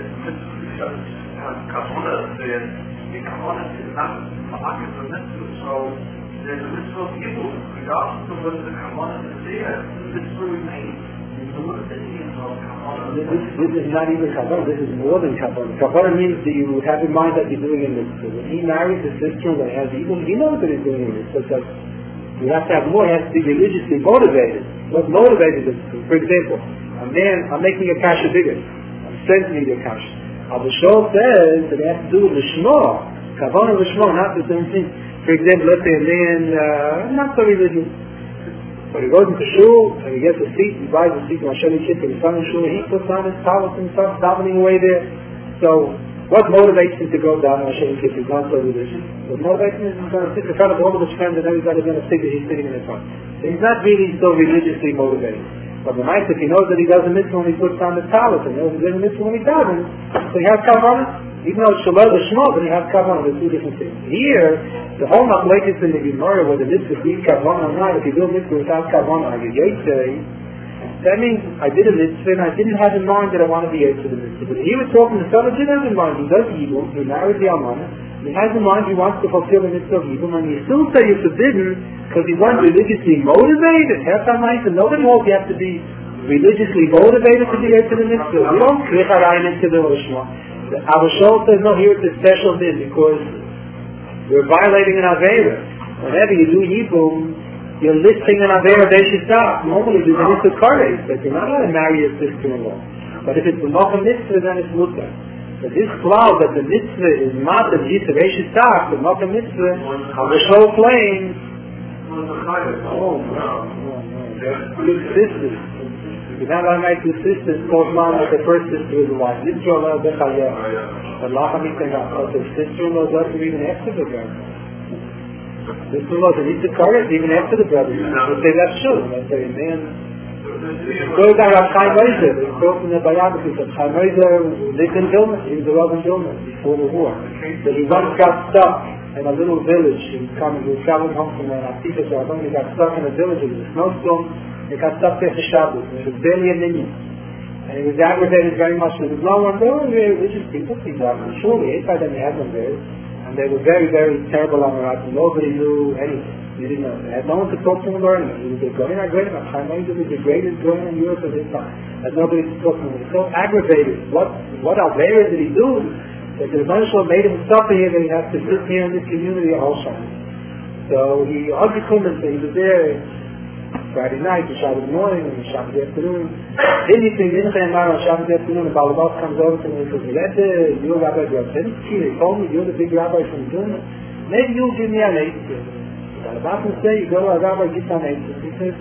mitzvah Kavanah says, the Kavanah is not Malakis of mitzvah, so there's a mitzvah of evil, regardless of whether the Kavanah is there, the mitzvah remains. So what is the meaning of Kavanah? This is not even Kavanah, this is more than Kavanah. Kavanah means that you have in mind that you're doing a mitzvah. When he marries a sister that has evil, he knows that he's doing a mitzvah. So you have to have more, he has to be religiously motivated. What motivated him? For example, a man, I'm making a kasha bigger. I'm strengthening the kasha. The Shul says that it has to do with Lishma. Kavanah Lishma, not the same thing. For example, let's say a man, not so religious, but he goes into Shul and he gets a seat, he buys a seat from Hashem Yishit, and he's coming to Shul, and he puts on his talis and starts davening away there. So, what motivates him to go down to Hashem Yishit? He's not so religious. What motivates him is he's going to sit in front of all of his friends and everybody's going to think that he's sitting in the front. So he's not really so religiously motivated. But the night, if he knows that he does a mitzvah when he puts on the talis, and knows he does a mitzvah when he doesn't, so he has kavanah. Even though it's shalom the shmo, but he has kavanah. They're two different things. Here, the whole machlekes in the Gemara, where the mitzvah needs kavanah or not, if you do a mitzvah without kavanah, are you yetzer? That means I did a mitzvah and I didn't have in mind that I want to be yetzer the mitzvah. But he was talking to someone who didn't have in mind. He does evil. He married the almana. He has in mind he wants to fulfill the mitzvah of evil, and you still say you're forbidden because he wasn't religiously motivated. Half time I said nobody holds you have to be religiously motivated to be yetzer the mitzvah. We don't click our eye into the Lishma. Our Shul says no, here it's a special din because we're violating an Aveira. Whenever you do Yibum, you're listing an Aveira they should stop. Normally there's a mitzvah kares, but you're not going to marry your sister-in-law. But if it's a mitzvah, then it's mutar. But this cloud that the mitzvah is not the mitzvah they should stop, the mitzvah, our Shul claims, good sisters. If not I make two sisters, called mom that the first sister is a wife. Yisrael Bechayah. But Lachamikah, the sister-in-law doesn't even after the brother. Sister-in-law is a correct even after the brother. They say that's true. They say, man, go down to Chaim Ozer. It's brought in the biography that Chaim Ozer lived in Vilna. He was a Rav in Vilna before the war. So he once got stuck in a little village. He was traveling home from Atifa, so I think he got stuck in a village. It was a snowstorm. He got stuck there for Shabbos. He was barely a minion. And he was aggravated very much. There was no one. They were very religious people. Surely, eight by them they had them there. And they were very, very terrible on Iraq. Nobody knew anything. They didn't know. They had no one to talk to him or learn. He was a going great about Chaim Ozer was the greatest going in Europe at his time. Had nobody to talk to him. He was so aggravated. What Aveira did he do? That the Rebbeinu made him suffer here that he has to sit here in this community a whole Shabbos. So he argued with him. He was there Friday night, the Shabbos morning, and the Shabbos afternoon. Anything in on Shabbos afternoon, the Balabas comes over to me and says, you're Rabbi Grabzinski, they told me you're the big rabbi from Vilna. Maybe you'll give me an eight. The Balabas will say, you go to a rabbi, get an eight. He says,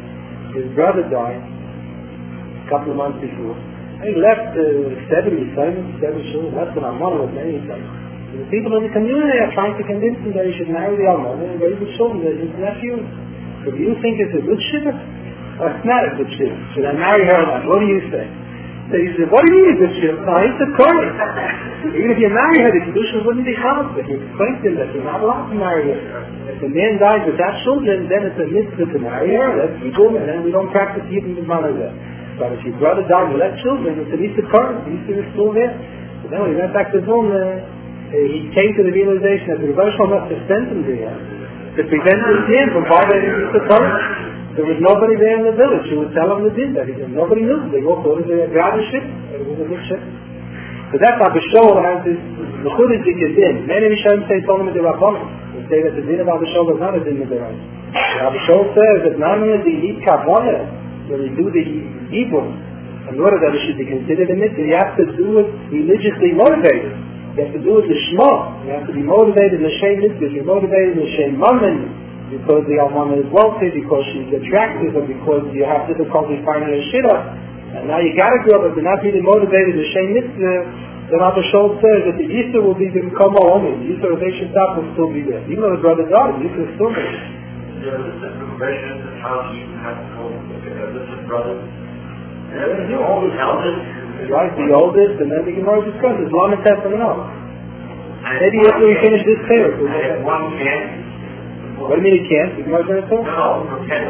his brother died a couple of months before. And he left 70 children, less than Almana with many things. The people in the community are trying to convince him that he should marry the Almana and raise his children as his nephew. So do you think it's a good shidduch? It's not a good shidduch. Should I marry her or not? What do you say? So he said, what do you mean a good shidduch? No, it's a Kohen. Even if you marry her, the kedusha wouldn't be hard. But he explained to him that you're not allowed to marry her. If the man dies without children, then it's a mitzvah to marry her. That's legal, and then we don't practice even the manner there. But if your brother died without children, it's an Easter Kohen. Easter is still there. So then when he went back to his home, he came to the realization that the Rebbe Shalom must have sent him there to prevent his din from violating Easter Kohen. There was nobody there in the village who would tell him the din. Nobody knew. They all thought it was a gratis ship. It was a good ship. So that's how Bishol has this Mechudik din. Many Rishonim say Tolem de Rabbanim. They say that the din of Bishol is not a din of the right. Bishol says that not only the Yid Kavana, when you do the evil, in order that it should be considered a mitzvah, you have to do it religiously motivated. You have to do it the Shema. You have to be motivated in the Shem mitzvah. You're motivated in the Shem Mammon because the Almana is wealthy, because she's attractive, or because you have difficulty finding a shidduch. And now you got to grow up, but you're not really motivated in the Shem mitzvah. Then Abba Shol says that the Easter will be become a woman. The Easter of Eishes Tap will still be there. Even though the brother died, the Easter is still there. Yeah, this is the progression of how you have to go with this brother. The oldest. Right, the oldest, and then the Gemara discusses Lamed Tes and all. Maybe after we finish this pair. One can't. What do you mean he can't? The Gemara going to talk? No,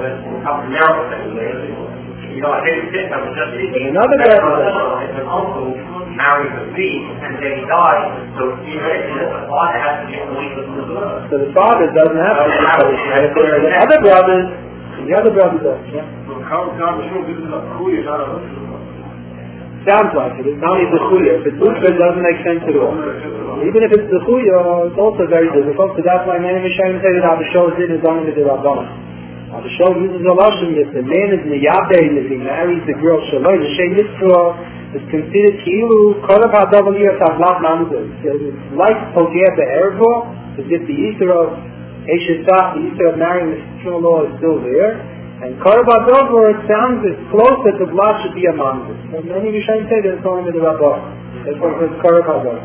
you know, I think I was just thinking. Another guy also married the thief, and then he died. So the father has to get away with the blood. So the father doesn't have to get away. The other brothers does. Yeah. Sounds like it. It's not even the chuya. If it's Ushra, it doesn't make sense at all. Even if it's the chuya, it's also very difficult. So that's why many Rishonim say that Abba Shol din is only with the Rabbanon. Abba Shol uses a lashon. If the man is niyabein, if he marries the girl Shaloi, the Shem Mitzvah is considered kilu kolav hadav aliyah tavlat mamzer. It's like Pogeh be'ervo, as if the Easter of Eishes Tap, the Easter of marrying the sister-in-law is still there. And Korban Dover, it sounds as close that the blood should be a mamzer. And many Rishonim say that it's only with the Rabbanon. That's what it's Korban Dover.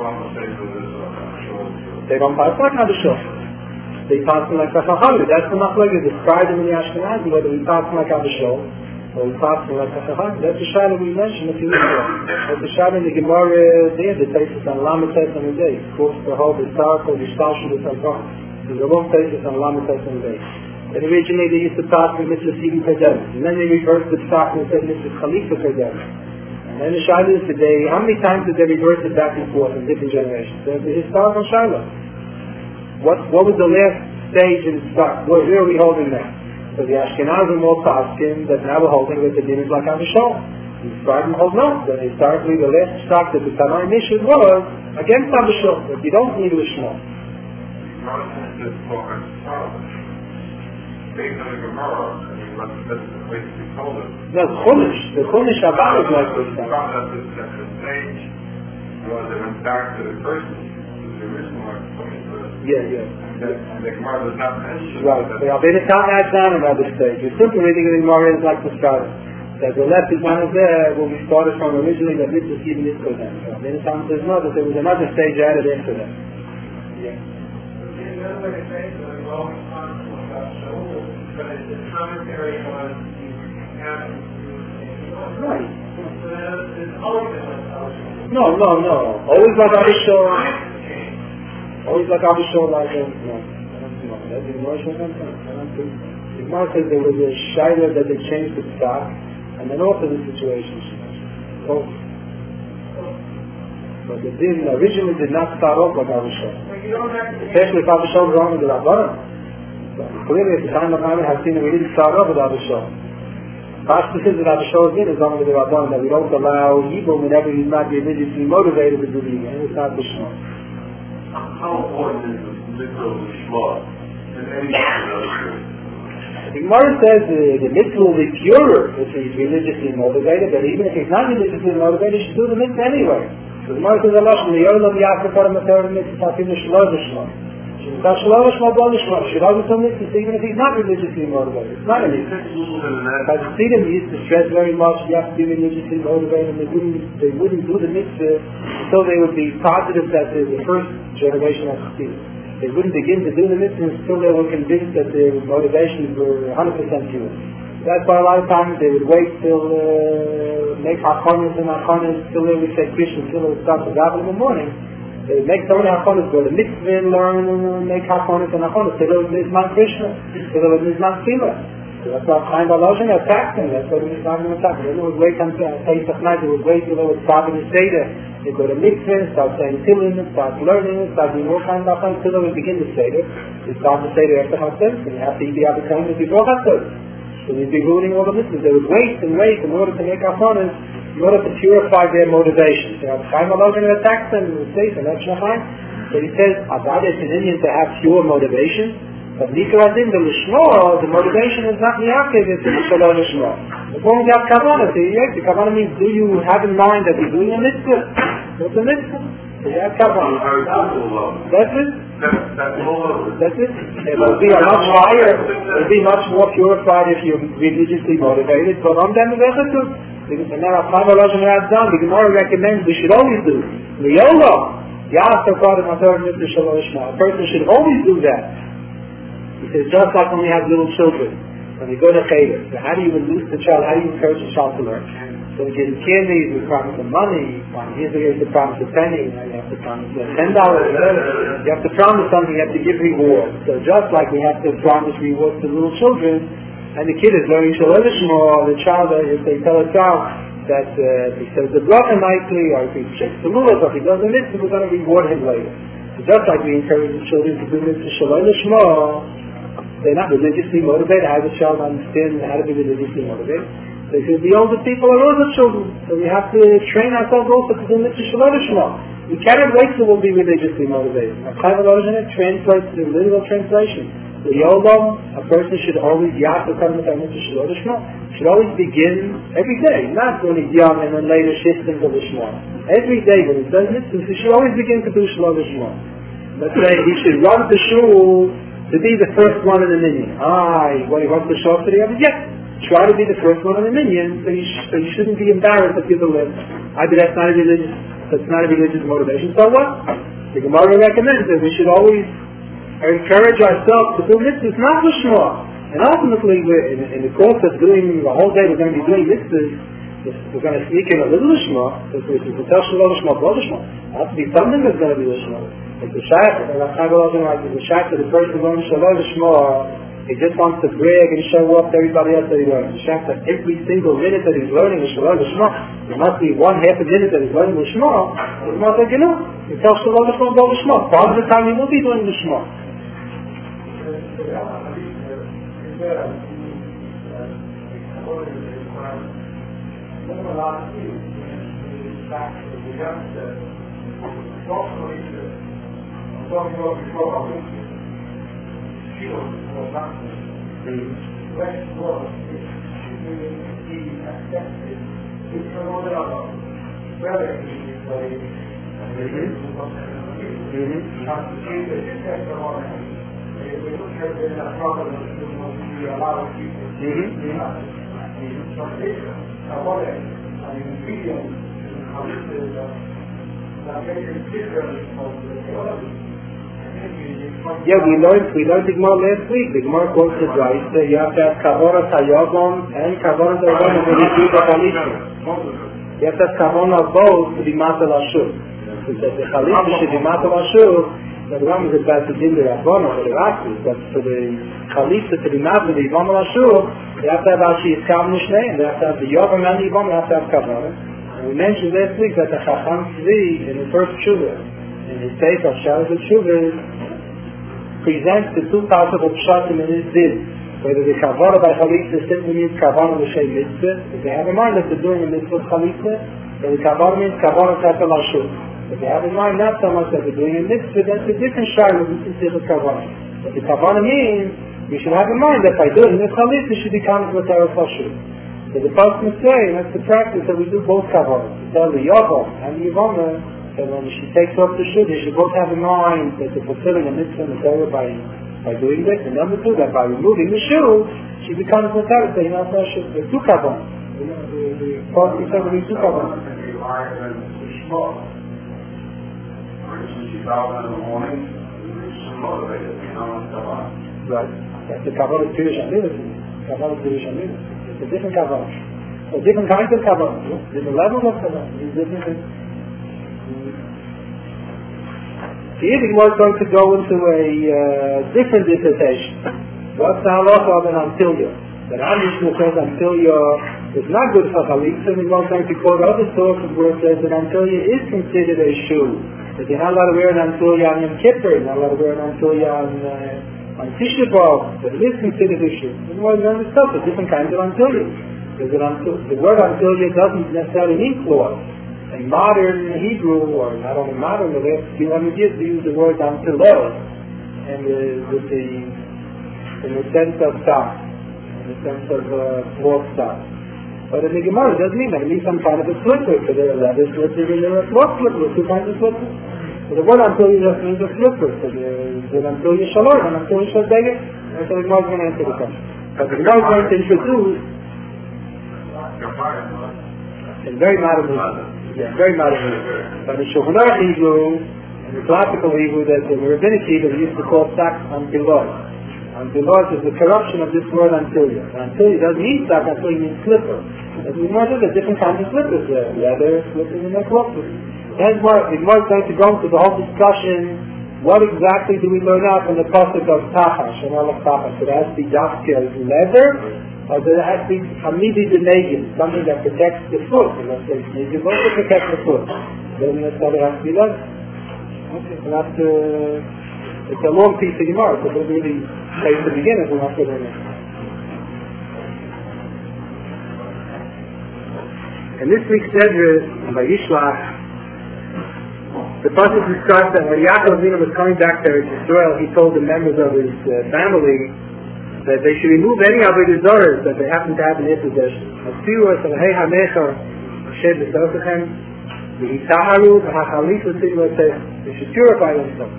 They don't pass like Abba Shol. They pass like Chachamim. That's the machlokes described in the Ashkenazi, whether we pass like Abba Shol or we pass like Chachamim. That's the shadow we mentioned a few weeks ago. That's the shadow in the Gemara there, the Tesis on Lamed Tes on the day. Of course, the whole historical, the Shtalshu, the Tzadkon. There's a long Tesis on Lamed Tes on the day. And originally they used to pass with Mitzvah Sidi Kedem. And then they reversed the stock and said Mitzvah Khalifa Kedem. And then the shadow is today, how many times did they reverse it back and forth in different generations? There's the historical shadow. What was the last stage in the stock? Where are we holding now? So the Ashkenazim all paskin that now we're holding with the dinners like Abba Shol. The Sfardim hold no. That historically the last stock that the Tanai mission was against Abba Shol. But you don't need a Shmo. No, the Chumash Abba is like this. The stage was it went back to the first, the original. Yeah. The Gemara does not mention. Right. They are very not down another stage. We're simply reading the Gemara is like the start. That the left is one is there when we started from originally the mitzvah even this for them. So many times there's not that there was another stage added into them. Yeah. Right. No. Always like Abba Shol. Always like Abba Shol, like no. That's the Gemara says something. The Gemara says there was a shayla that they changed the stock, and then also the situation. So, but the din originally did not start off like Abba Shol. Especially if Abba Shol was on with the Rabbanan. Clearly at the time of Aaron has seen that we didn't start off with Abba Shol. Pashto says that Abba Shol din is on with the Rabbanan, that we don't allow evil whenever he's not religiously motivated to do the evil. It's not the Shema. How important is the mitzvah of the Shema in any The Gemara says the mitzvah will be purer if he's religiously motivated, but even if he's not religiously motivated, he should do the mitzvah anyway. So the Gemara says Allah, the Yolam Yasser Param Atar mitzvah Tafiv Shema. Should always do mitzvahs even if he's not religiously motivated. It's not an issue. By the Chassidim used to stress very much you have to be religiously motivated, and they wouldn't do the mitzvah until they would be positive that they're the first generation of Chassidim. They wouldn't begin to do the mitzvah until they were convinced that their motivations were 100% pure. That's why a lot of times they would wait till make hakonis and hakonis till they would say Krishna, till they would start to daven in the morning. They would make so many hakonis, go to mitzvah and learn and make hakonis and hakonis. They would Nizman Krishna, they would Nizman Tefillah. So that's why Chaim Volozhin attacked them. That's why they would attack them. They would wait until Pesach night. They would wait till they would start in the Seder. They go to mitzvah, start saying Tehillim, start learning, start doing all kinds of hakonis until they would begin the Seder. They start the Seder after Hashem, and you have to eat the Abikaim before Hashem. So they'd be ruining all the mitzvahs. They would wait and wait in order to make hakonis, in order to purify their motivation. So Chaim Volozhin attacks them in the Sefer, that's Chaim. So he says, Abad is an Indian to have pure motivation, but Nikaradim, the Lishma, the motivation is not Yaakov, it's the Shalom Lishma. As long as you have Kavanah, the Kavanah means do you have in mind that you're doing a mitzvah? What's a mitzvah? So you have Kavanah. That's it? That's it. It will be a much higher, it will be much more purified if you're religiously motivated, but on them is Echatu. And now Chaim Volozhin has done, the Gemara recommends we should always do. Liyola, Ya'aseh Kadam Atar Mitzvah Shalom Lishma. A person should always do that. He says, just like when we have little children, when we go to Cheder, so how do you induce the child, how do you encourage the child to learn? So we give candy, we promise them money, here's the promise a penny, you have to promise $10, you have to promise something, you have to give reward. So just like we have to promise rewards to little children, and the kid is learning Shalom Lishma, the child, if they tell a child that if he says the bracha nicely, or if he checks the rules, or if he does the mitzvah, we're going to reward him later. So just like we encourage the children to do mitzvah Shalom Lishma, they're not religiously motivated. How does a child understand how to be religiously motivated? They say the older people are older children, so we have to train ourselves also to do mitzvah Shalom Lishma. We cannot wait till we'll be religiously motivated. Chaim Volozhin translates the literal translation. The Yolam, a person should always should always begin every day, not when he's young and then later shifts into Lishma. Every day when he does mitzvahs, he should always begin to do Shalom Lishma. Let's say he should run to shul to be the first one in the minyan. He wants to show up to the other. Yes, try to be the first one in the minyan, so you shouldn't be embarrassed if you're the list. That's not a religious motivation. So what? The Gemara recommends that we should always encourage ourselves to do mitzvahs, not Lishma. And ultimately, in the course of doing the whole day, we're going to be doing mitzvahs. We're going to sneak in a little Lishma. If we tell Shalom Lishma, blood Lishma, it has to be something that's going to be Lishma. Like the Shaykh, the person going Shalom Lishma, he just wants to brag and show off to everybody else that he learns. The Shaykh said every single minute that he's learning is Shalom Lishma. There must be half a minute that he's learning Lishma. He's not like, you tell Shalom Lishma, blood Lishma. Part of the time he will be doing Lishma. Yeah, we learned the Gemara last week. The Gemara quotes the Drais that you have to have Kavona Hayagom and Kavona Hayagom when you do the Chalitza. You have to have Kavona both to be Matal Ashur. So that the Chalitza should be Matal Ashur. The one is about to do the Rabbanah or the Rashi, but for the Chalitza to be Matal Ashur, you have to have Ashi Yiskam Nishnei, and you have to have the Yogam and the Yibam, you have to have Kavona. And we mentioned last week that the Chacham Tzvi in the first Shuvah, in his take of Shabbos Shuvah, presents the two possible pshatim in his din. Whether the kavana by chalitza simply means kavana l'shem mitzvah, if they have in mind that they're doing a mitzvah chalitza, then the kavana means kavana kafel ashur. If they have in mind not so much that they're doing a mitzvah, that's a different shayla, this is the kavana. But the kavana means, we should have in mind that by doing this chalitza should be counted with our ashur. So the person is saying, that's the practice that we do both kavanas. We tell the Yavam and the Yavama, So when she takes off the shoe, they should both have in mind that they're fulfilling a mitzvah in the Torah by doing this. And number two, that by removing the shoe, she becomes the Torah. So, the two kabbon. The party said we two kabbon. She fell in the morning, she's motivated, Right. That's the kabbon of Pirish Amilis. Kabbon of Pirish Amilis. It's a different kabbon. A different kind of kabbon. Different levels of kabbon. Different things. Here we was going to go into a different dissertation. What's the halacha of an antilya? That our Mishnah says antilya is not good for chalik, so we was going to quote other sources where it says that antilya is considered a shoe. That you're not allowed to wear an antilya on Yom Kippur, you're not allowed to wear an antilya on Tisha B'Av, but it is considered a shoe. And we're going to discuss the different kinds of antilya. The word antilya doesn't necessarily mean cloth. In modern Hebrew, or not only modern, the last few hundred years, we use the word antilel, and in the sense of stock, in the sense of cloth stock. But in the Gemara, it doesn't mean that. It means some kind of a slipper, because there are leather slippers and there are cloth slippers, two kinds of slippers. So the word antilya just means a slipper. So there's an antilya shalom, an antilya shalbegah, and so the Gemara is going to answer the question. But the Gemara is going to introduce in very modern Hebrew. Yeah, very modern Hebrew. But in Shulchan Aruch Hebrew, in the classical Hebrew, that the rabbinic Hebrew used to call stock antilot. Antilot is the corruption of this word antilya. Antilya doesn't mean stock, antilya means slipper. As we know, there's different kinds of slippers there. Leather slippers and cloth slippers. Then we're going to go into the whole discussion. What exactly do we learn out from the pasuk of Tachash and all of Tachash? So it has to be dafka leather, or there has to be hamidi denegin, something that protects the foot. And let's say you also protect the foot. Then that's how it has to be done. Okay, we'll have to. It's a long piece of Gemara, so we'll really say to begin it. We'll have to learn it. In this week's Sedrus, by Yishlach, the pasuk discussed that when Yaakov Avinu was coming back to Israel, he told the members of his family that they should remove any avodah zarah that they happen to have in their possession. They should purify themselves.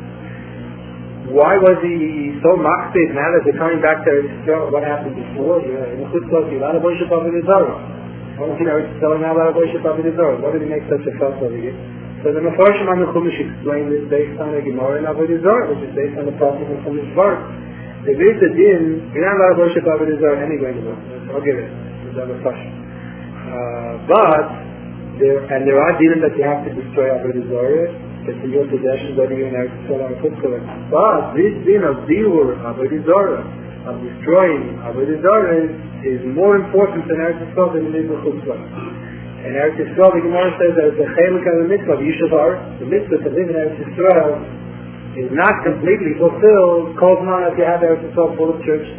Why was he so makpid now that they're coming back to Israel? What happened before? In the Chutzpah, you're not a worship avodah zarah. I don't think I was telling now about a worship avodah zarah. Why did he make such a fuss over here? So the Mefarshim on the Chumash explained this based on a Gemara in avodah zarah, which is based on the prophet of Chumash Baruch. There is a din, you're not allowed to worship avodah zarah anyway anymore. I'll give it. There's a question. But there are dinim that you have to destroy avodah zarah. It's in your possession, whether you're in Eretz Yisrael or Chutzpah. But this din of diur avodah zarah, of destroying avodah zarah, is more important in Eretz Yisrael than it is in Chutzpah. In Eretz Yisrael, the Gemara says that it's a chelik of the mitzvah, Yishavar, the mitzvah to live in Eretz Yisrael, is not completely fulfilled, calls on if you have Eretz Yisrael full of churches.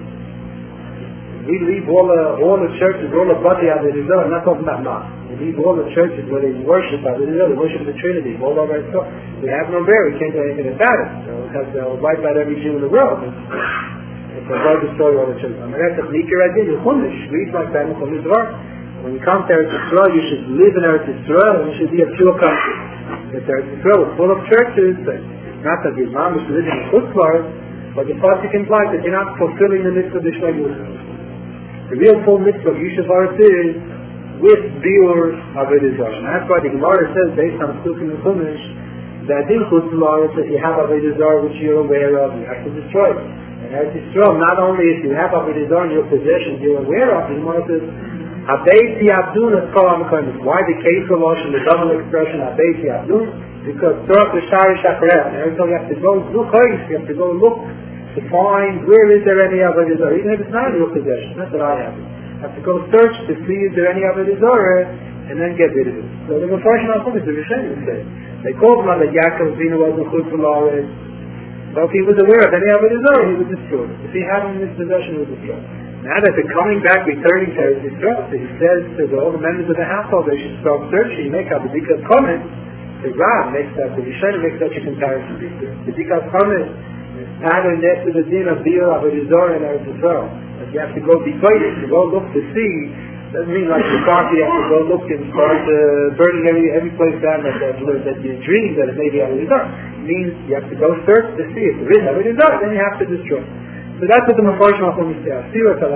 We leave all the churches, all the body of it, I'm not talking about mosques. We leave all the churches where they worship they worship the Trinity, all over Israel. We have no bear, we can't do anything about it. So they'll wipe out every Jew in the world. It's a hard to destroy all the churches. I mean, that's a sneaker idea, the Chumash, read like that in Chumash Dvar. When you come to Eretz Yisrael, you should live in Eretz Yisrael, and you should be a pure country. If Eretz Yisrael is full of churches, not that your mom is living in Chutzpah, but the pasuk implies that you're not fulfilling the mitzvah of the The real full mitzvah of Yishavar is with biur avodah zarah. And that's why the Gemara says, based on Sukkim and Chumash, that in Chutzpah, if you have avodah zarah which you're aware of, you have to destroy it. And Eretz Yisrael, not only if you have avodah zarah in your possession you're aware of, the Gemara says, Habeiti Abdun is called Amakonis. Why the case of Lashon, the double expression Habeiti Abdun? Because Torah Shari Shakarel. And every time you have to go look, you have to go look to find where is there any avodah zarah, even if it's not in your possession. That's what I have. I have to go search to see is there any avodah zarah, and then get rid of it. So the Mefarshim on Chumash, the Rishonim say, they called him on that Yaakov Avinu was in Chutz V'La'aretz. But if he was aware of any avodah zarah, he would destroy it. If he had it in his possession, he would destroy it. Now that they're coming back, returning to Eretz Yisrael, so he says to all the members of the household, they should start searching, make out the B'dikas Chometz. The Rav makes that, the Rishonim makes such a comparison. The B'dikas Chometz is patterned next to the din of biur avodah zarah in Eretz Yisrael. That you have to go be quiet, to go look to see Doesn't mean like the party you have to go look and start burning every place down that you dream that it may be Avodah Zarah. It means you have to go search to see if there is Avodah Zarah, then you have to destroy. So that's what the Mefarshim are going to say.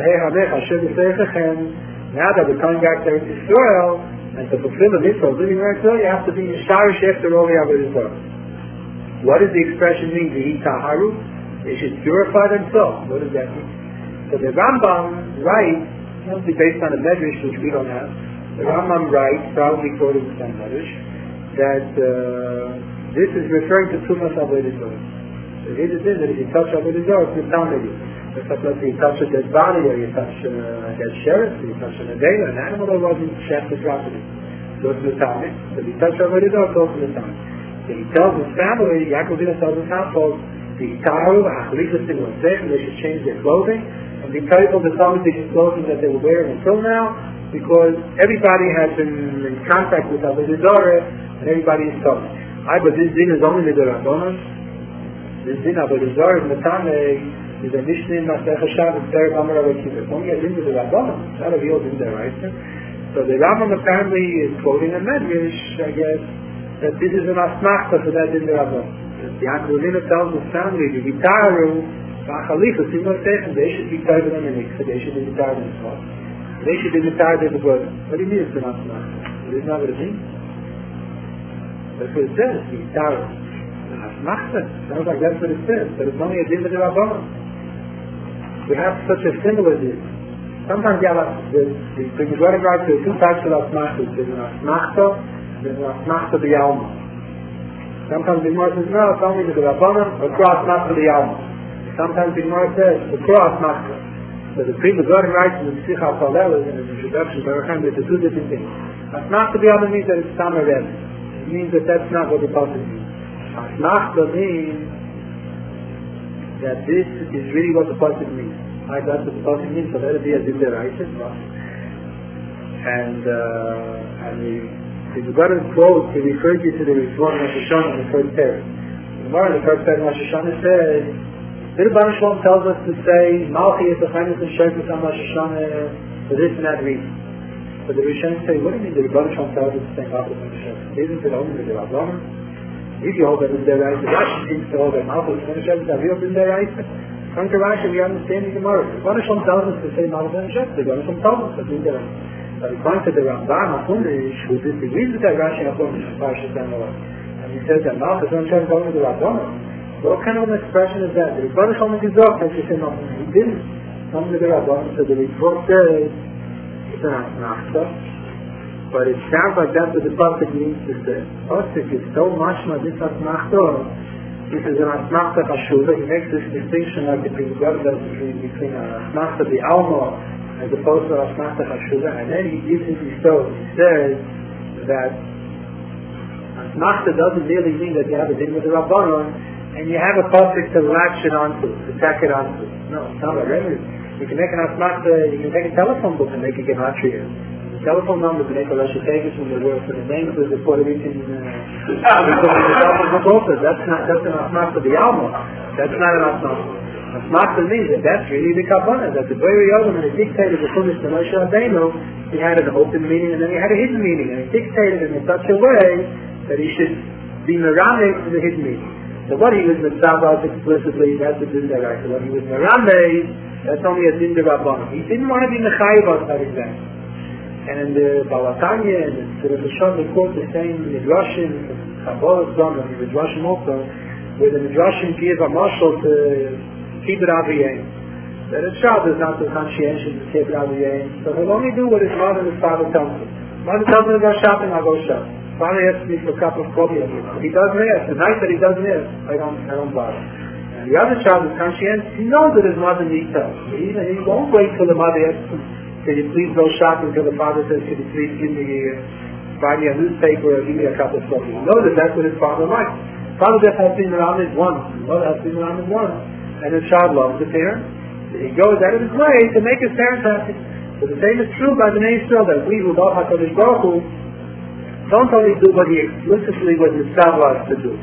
Now that we're coming back to Israel, and to fulfill the mitzvah of living right Israel, you have to be Yisharish after all the Avodah Zarah. What does the expression mean? V'hi taharu? They should purify themselves. What does that mean? So the Rambam writes, mostly based on a medrash which we don't have, the Rambam writes, probably quoting some medrash, that this is referring to Tumas Avodah Zarah. So it is that if you touch Avodah Zarah, it's Metameh you. It's like let's say you touch a dead body, or you touch a dead sheriff, or you touch an adela, an animal that wasn't shafted properly. So it's Metameh. So if you touch Avodah Zarah, it's also Metameh. So he tells his family, Yaakov Avinu tells his household, they should change their clothing, and be careful to some of the clothing that they were wearing until now, because everybody has been in contact with Avodah Zarah, and everybody is covered. But this din is only the Rabbanon. This din Avodah Zarah is Metameh, is a Mishnah in Masechah Shabbos, Perek Amar Avakiva. It's only a din of the Rabbanon, not a real din there, right? So the Rambam apparently is quoting a medrash, I guess, that this is an asmachta for that din of the Rabbanon. Yaakov Avinu tells his family, the Vitaru, they should be tired in the mikveh, they should be tired in the spot. They should be tired in the brother. What do you mean it's an asmachta? It is not what it means. That's what it says, Vitaru. Asmachta. Sounds like that's what it says, but it's only a din of the Rabbanon. We have such a similar din. Sometimes when you go to God, there are two types of asmachta. There's an asmachta, there's an asmachta b'yalma. Sometimes the Gemara says, no, it's only the Rabbanon, or cross not for the Alma. Sometimes the Gemara says, the cross not for. So the Pri Megadim writes in the Sikh HaPalel, in the introduction, there's two different things. Asmachta b'yalma means that it's Tamar Rebbe. It means that that's not what the Pasuk means. Asmachta means that this is really what the Pasuk means. Right, that's what the Pasuk means, so let it be a Din Deraisa. And if you got to quote, he referred you to the Rishon Rosh Hashanah in the first pair. The first pair of Rosh Hashanah says, the Rebbeinu Shalom tells us to say, Malchi is the Chaynus and Shekut on Rosh Hashanah for this and that reason. But the Rishon say, what do you mean the Rebbeinu Shalom tells us to say Malchi on Rosh Hashanah? Isn't it only the Rabbanon? If you hold that in their right, Rashi seems to hold that Malchi is on Shekut, that real in their right. Come to Rashi, we understand the Gemara. The Rebbeinu Shalom tells us to say Malchi on Shekut, the Rebbeinu Shalom tells us to do that. But according to the Rambam HaKudish, who disagrees with that Rashi HaKudish in Parshas Emor, and he says that Malchus don't try to go into the Rabbanon. What kind of an expression is that? The Rebbeinu Shalom Gezok, as you say, no, he didn't come to the Rabbanon, so the report says it's an asmachta, but it sounds like that's what the Pasuk means to say. Pasuk is so mashma this asmachta, this is an asmachta chashuva. He makes this distinction like between an asmachta the alma as opposed to asmachta chashuva, and then he gives it his thought. He says that asmachta doesn't really mean that you have a din with the Rabbanon and you have a pasuk to latch it onto, to tack it onto. No, it's not a remedy. You can make an asmachta, you can take a telephone book and make a gematria. The telephone number to make a Rashi Tevis from the word for the names of the Puerto Rican that's an asmachta the alma. That's not an asmachta. Asmachta means that that's really the Kabbalah, that the very other when he dictated the Chumash to Moshe Rabbeinu, he had an open meaning and then he had a hidden meaning, and he dictated it in such a way that he should be meramek to the hidden meaning. So what he was mitzvah explicitly, that's a din deraisa. What he was meramek, that's only a din derabbanan. He didn't want to be mechayiv that example. And in the Balatanya and the Rishon, they quote the same Midrashim, Kabbalah Zon, and the Midrashim also, where the Midrashim give a marshal to Kibbut Aviyaim. That a child is not so conscientious to Kibbut Aviyaim, so he'll only do what his mother and his father tells him. Mother tells him to go shopping, I'll go shop. Father asks me for a cup of coffee. He doesn't ask. The night that he doesn't ask, I don't bother. And the other child is conscientious. He knows that his mother needs help. He won't wait till the mother asks him, can you please go shopping, until the father says, can you please buy me a newspaper or give me a cup of coffee. He knows that that's what his father likes. Father just has been around it once. Mother has been around it once. And the child loves the parent. He goes out of his way to make his parents happy. So the same is true by the name Israel, that we who love HaKadosh Baruch Hu don't only do what he explicitly was mitzvah us to do.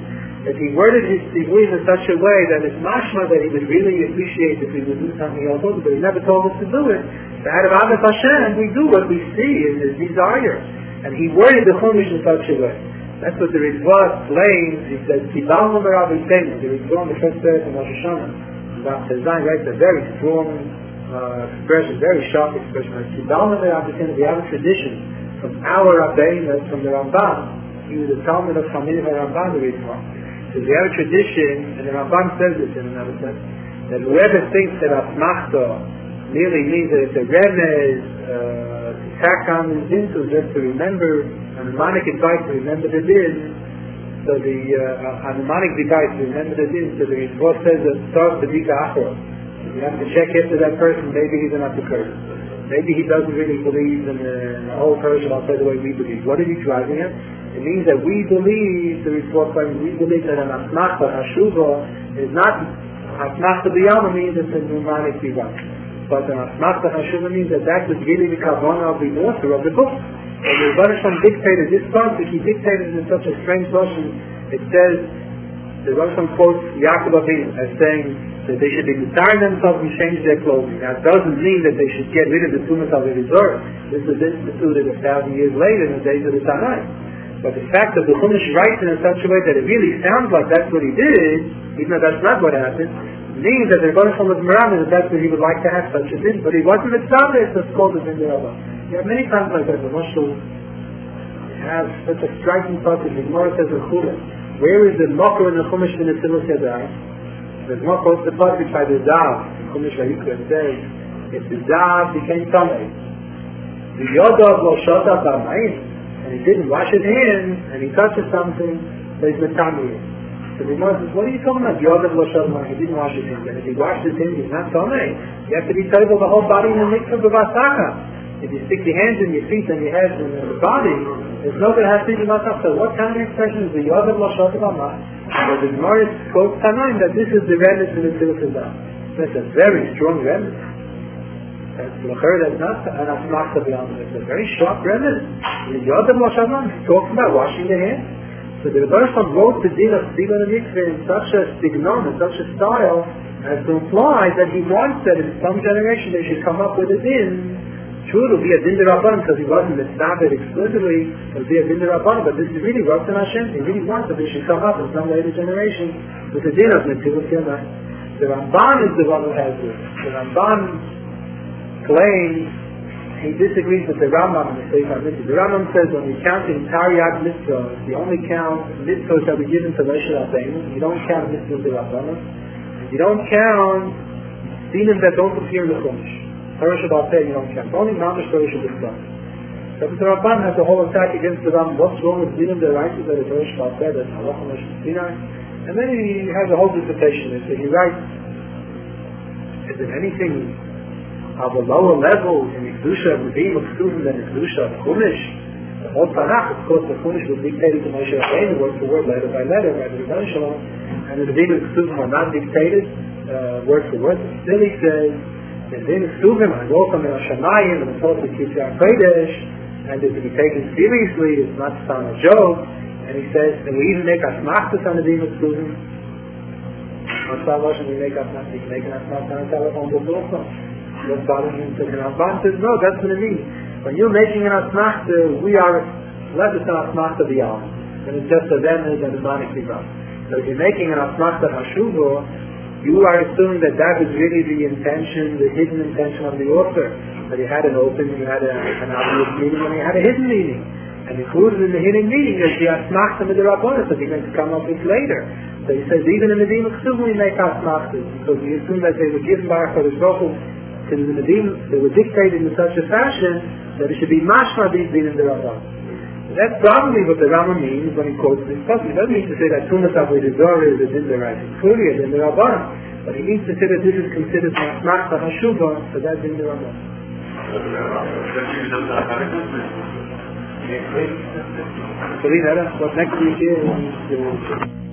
If he worded his tzivui in such a way that it's mashma that he would really appreciate if we would do something else, but he never told us to do it. So out of Adas Hashem, we do what we see in his desire. And he worded the Chumash in such a way. That's what the Ritva explains. He says, Kibal Nomer Avitenu, the Ritva in the first verse of Rosh Hashanah. Dr. Zayn writes a very strong expression, very sharp expression. Kibal Nomer Avitenu, we have a tradition from our Rabbeinu, from the Ramban. He was a Talmud of Chamidim Ramban, the Ritva. So we have a tradition, and the Ramban says this in another sense, that whoever thinks that Asmachta merely means that it's a remez, tack on the din to just to remember, a mnemonic advice to remember the din, so a mnemonic device to remember the din, so the Ritva says that starts the Dika Achra. You have to check into that person, maybe he's an Apokar. Maybe he doesn't really believe in the whole Persian, I'll say the way we believe. What is he driving at? It means that we believe, the report claims, we believe that an asmachta hashuva is not, asmachta b'yama means it's a mnemonic device. But an asmachta hashuva means that was really the kavanah of the author of the book. And the Rebbe Shalom dictated this pasuk, he dictated in such a strange version. It says, the Rebbe Shalom quotes Yaakov Avinu as saying that they should be retiring themselves and change their clothing. Now it doesn't mean that they should get rid of the tumas of the resort. This was instituted 1,000 years later in the days of the Tanai. But the fact that the Chumash writes in such a way that it really sounds like that's what he did, even though that's not what happened, means that they're going from the Maram that that's what he would like to have such a din. But he wasn't a tzaddik, it's called a din d'Rabba. You have many times like that. The Moshe has such a striking passage. The Gemara says in Chulin, where is the Mokor in the Chumash in the Silas Yadayim? The Mokor is the passage by the Zav. The Chumash Vayikra says, if the Zav became Tamei, the Yodav lo shota b'mayim, and he didn't wash his hands, and he touches something, so he's Matami. So the Gemara says, what are you talking about? Yodav lo shota b'mayim, he didn't wash his hands, and if he washed his hands, he's not Tamei. You have to be table the whole body in the mikvah b'vasaka. If you stick your hands in your feet and your head in the body, there's no good has to be masach. So what kind of expression is the Yodav lo shota b'mayim? But the Gemara quotes Tanaim that this is the remnant in the Tzilchah. That's a very strong remnant. That's not an asmachta b'yam. It's a very sharp remnant. The Yodav lo shota b'mayim talks about washing the hands. So the Rebbe Shalom wrote the din of Tzibah and Mikveh in such a stignon, in such a style, as to imply that he wants that in some generation they should come up with a din. True, it will be a din d'Rabbanan because he wasn't established explicitly. It will be a din d'Rabbanan, but this is really Ratzon Hashem. He really wants that they should come up in some later generation with a din of Netilas Yadayim. The Ramban is the one who has this. The Ramban claims he disagrees with the Rambam in the Sefer Mitzvah. The Rambam says when we count the entire Yad Mitzvah, we only count mitzvahs that we given to Moshe Rabbeinu. You don't count mitzvahs to Rabbanan. You don't count dinim that don't appear in the Chumash. Torah Shabbat Peh, you don't count. Only Mamash Torah Shabbat. So the Ramban has a whole attack against the Rambam. What's wrong with dinim that writes that the Torah Shabbat Peh, that's Halacha Moshe Sinai? And then he has a whole dissertation. He writes, is there anything of a lower level in the Kedusha of the Beam of Kedusha than the Kedusha of Chumash? The whole Tanakh, of course, the Chumash was dictated to Moshe Rabbeinu, word for word, letter by letter, by the Rebbe Shalom, and the Beam of Kedusha are not dictated word for word. Still he says, the Beam of Kedusha, I go from the Hashemayim, and it's supposed to keep Yah Kodesh, and it's to be taken seriously, it's not just a joke, and he says, and we even make asmachtas on the Beam of Kedusha. On Salvation, we make asmachtas, we can make an asmachtas on telephone book also. That's bothering him. So the Ramban says, no, that's what it means. When you're making an asmachta, we are less than asmachta b'yam. And it's just a remnant and a mnemonic device. So if you're making an asmachta hashuva, you are assuming that that is really the intention, the hidden intention of the author. That he had an open, he had an obvious meaning, and he had a hidden meaning. And included in the hidden meaning is the asmachta midrabanan, that he's going to come up with later. So he says, even in the Dima Ksum we make asmachtas, because we assume that they were given by HaKadosh Baruch Hu to the Nevi'im, they were dictated in such a fashion that it should be mashma these din the Rambam. That's probably what the Rambam means when he quotes this passage. He doesn't mean to say that Tumas Avodah is a din the right. It's clearly a din the Rambam, but he means to say that this is considered mashma hashuva, so that's din the Rambam. So what next week is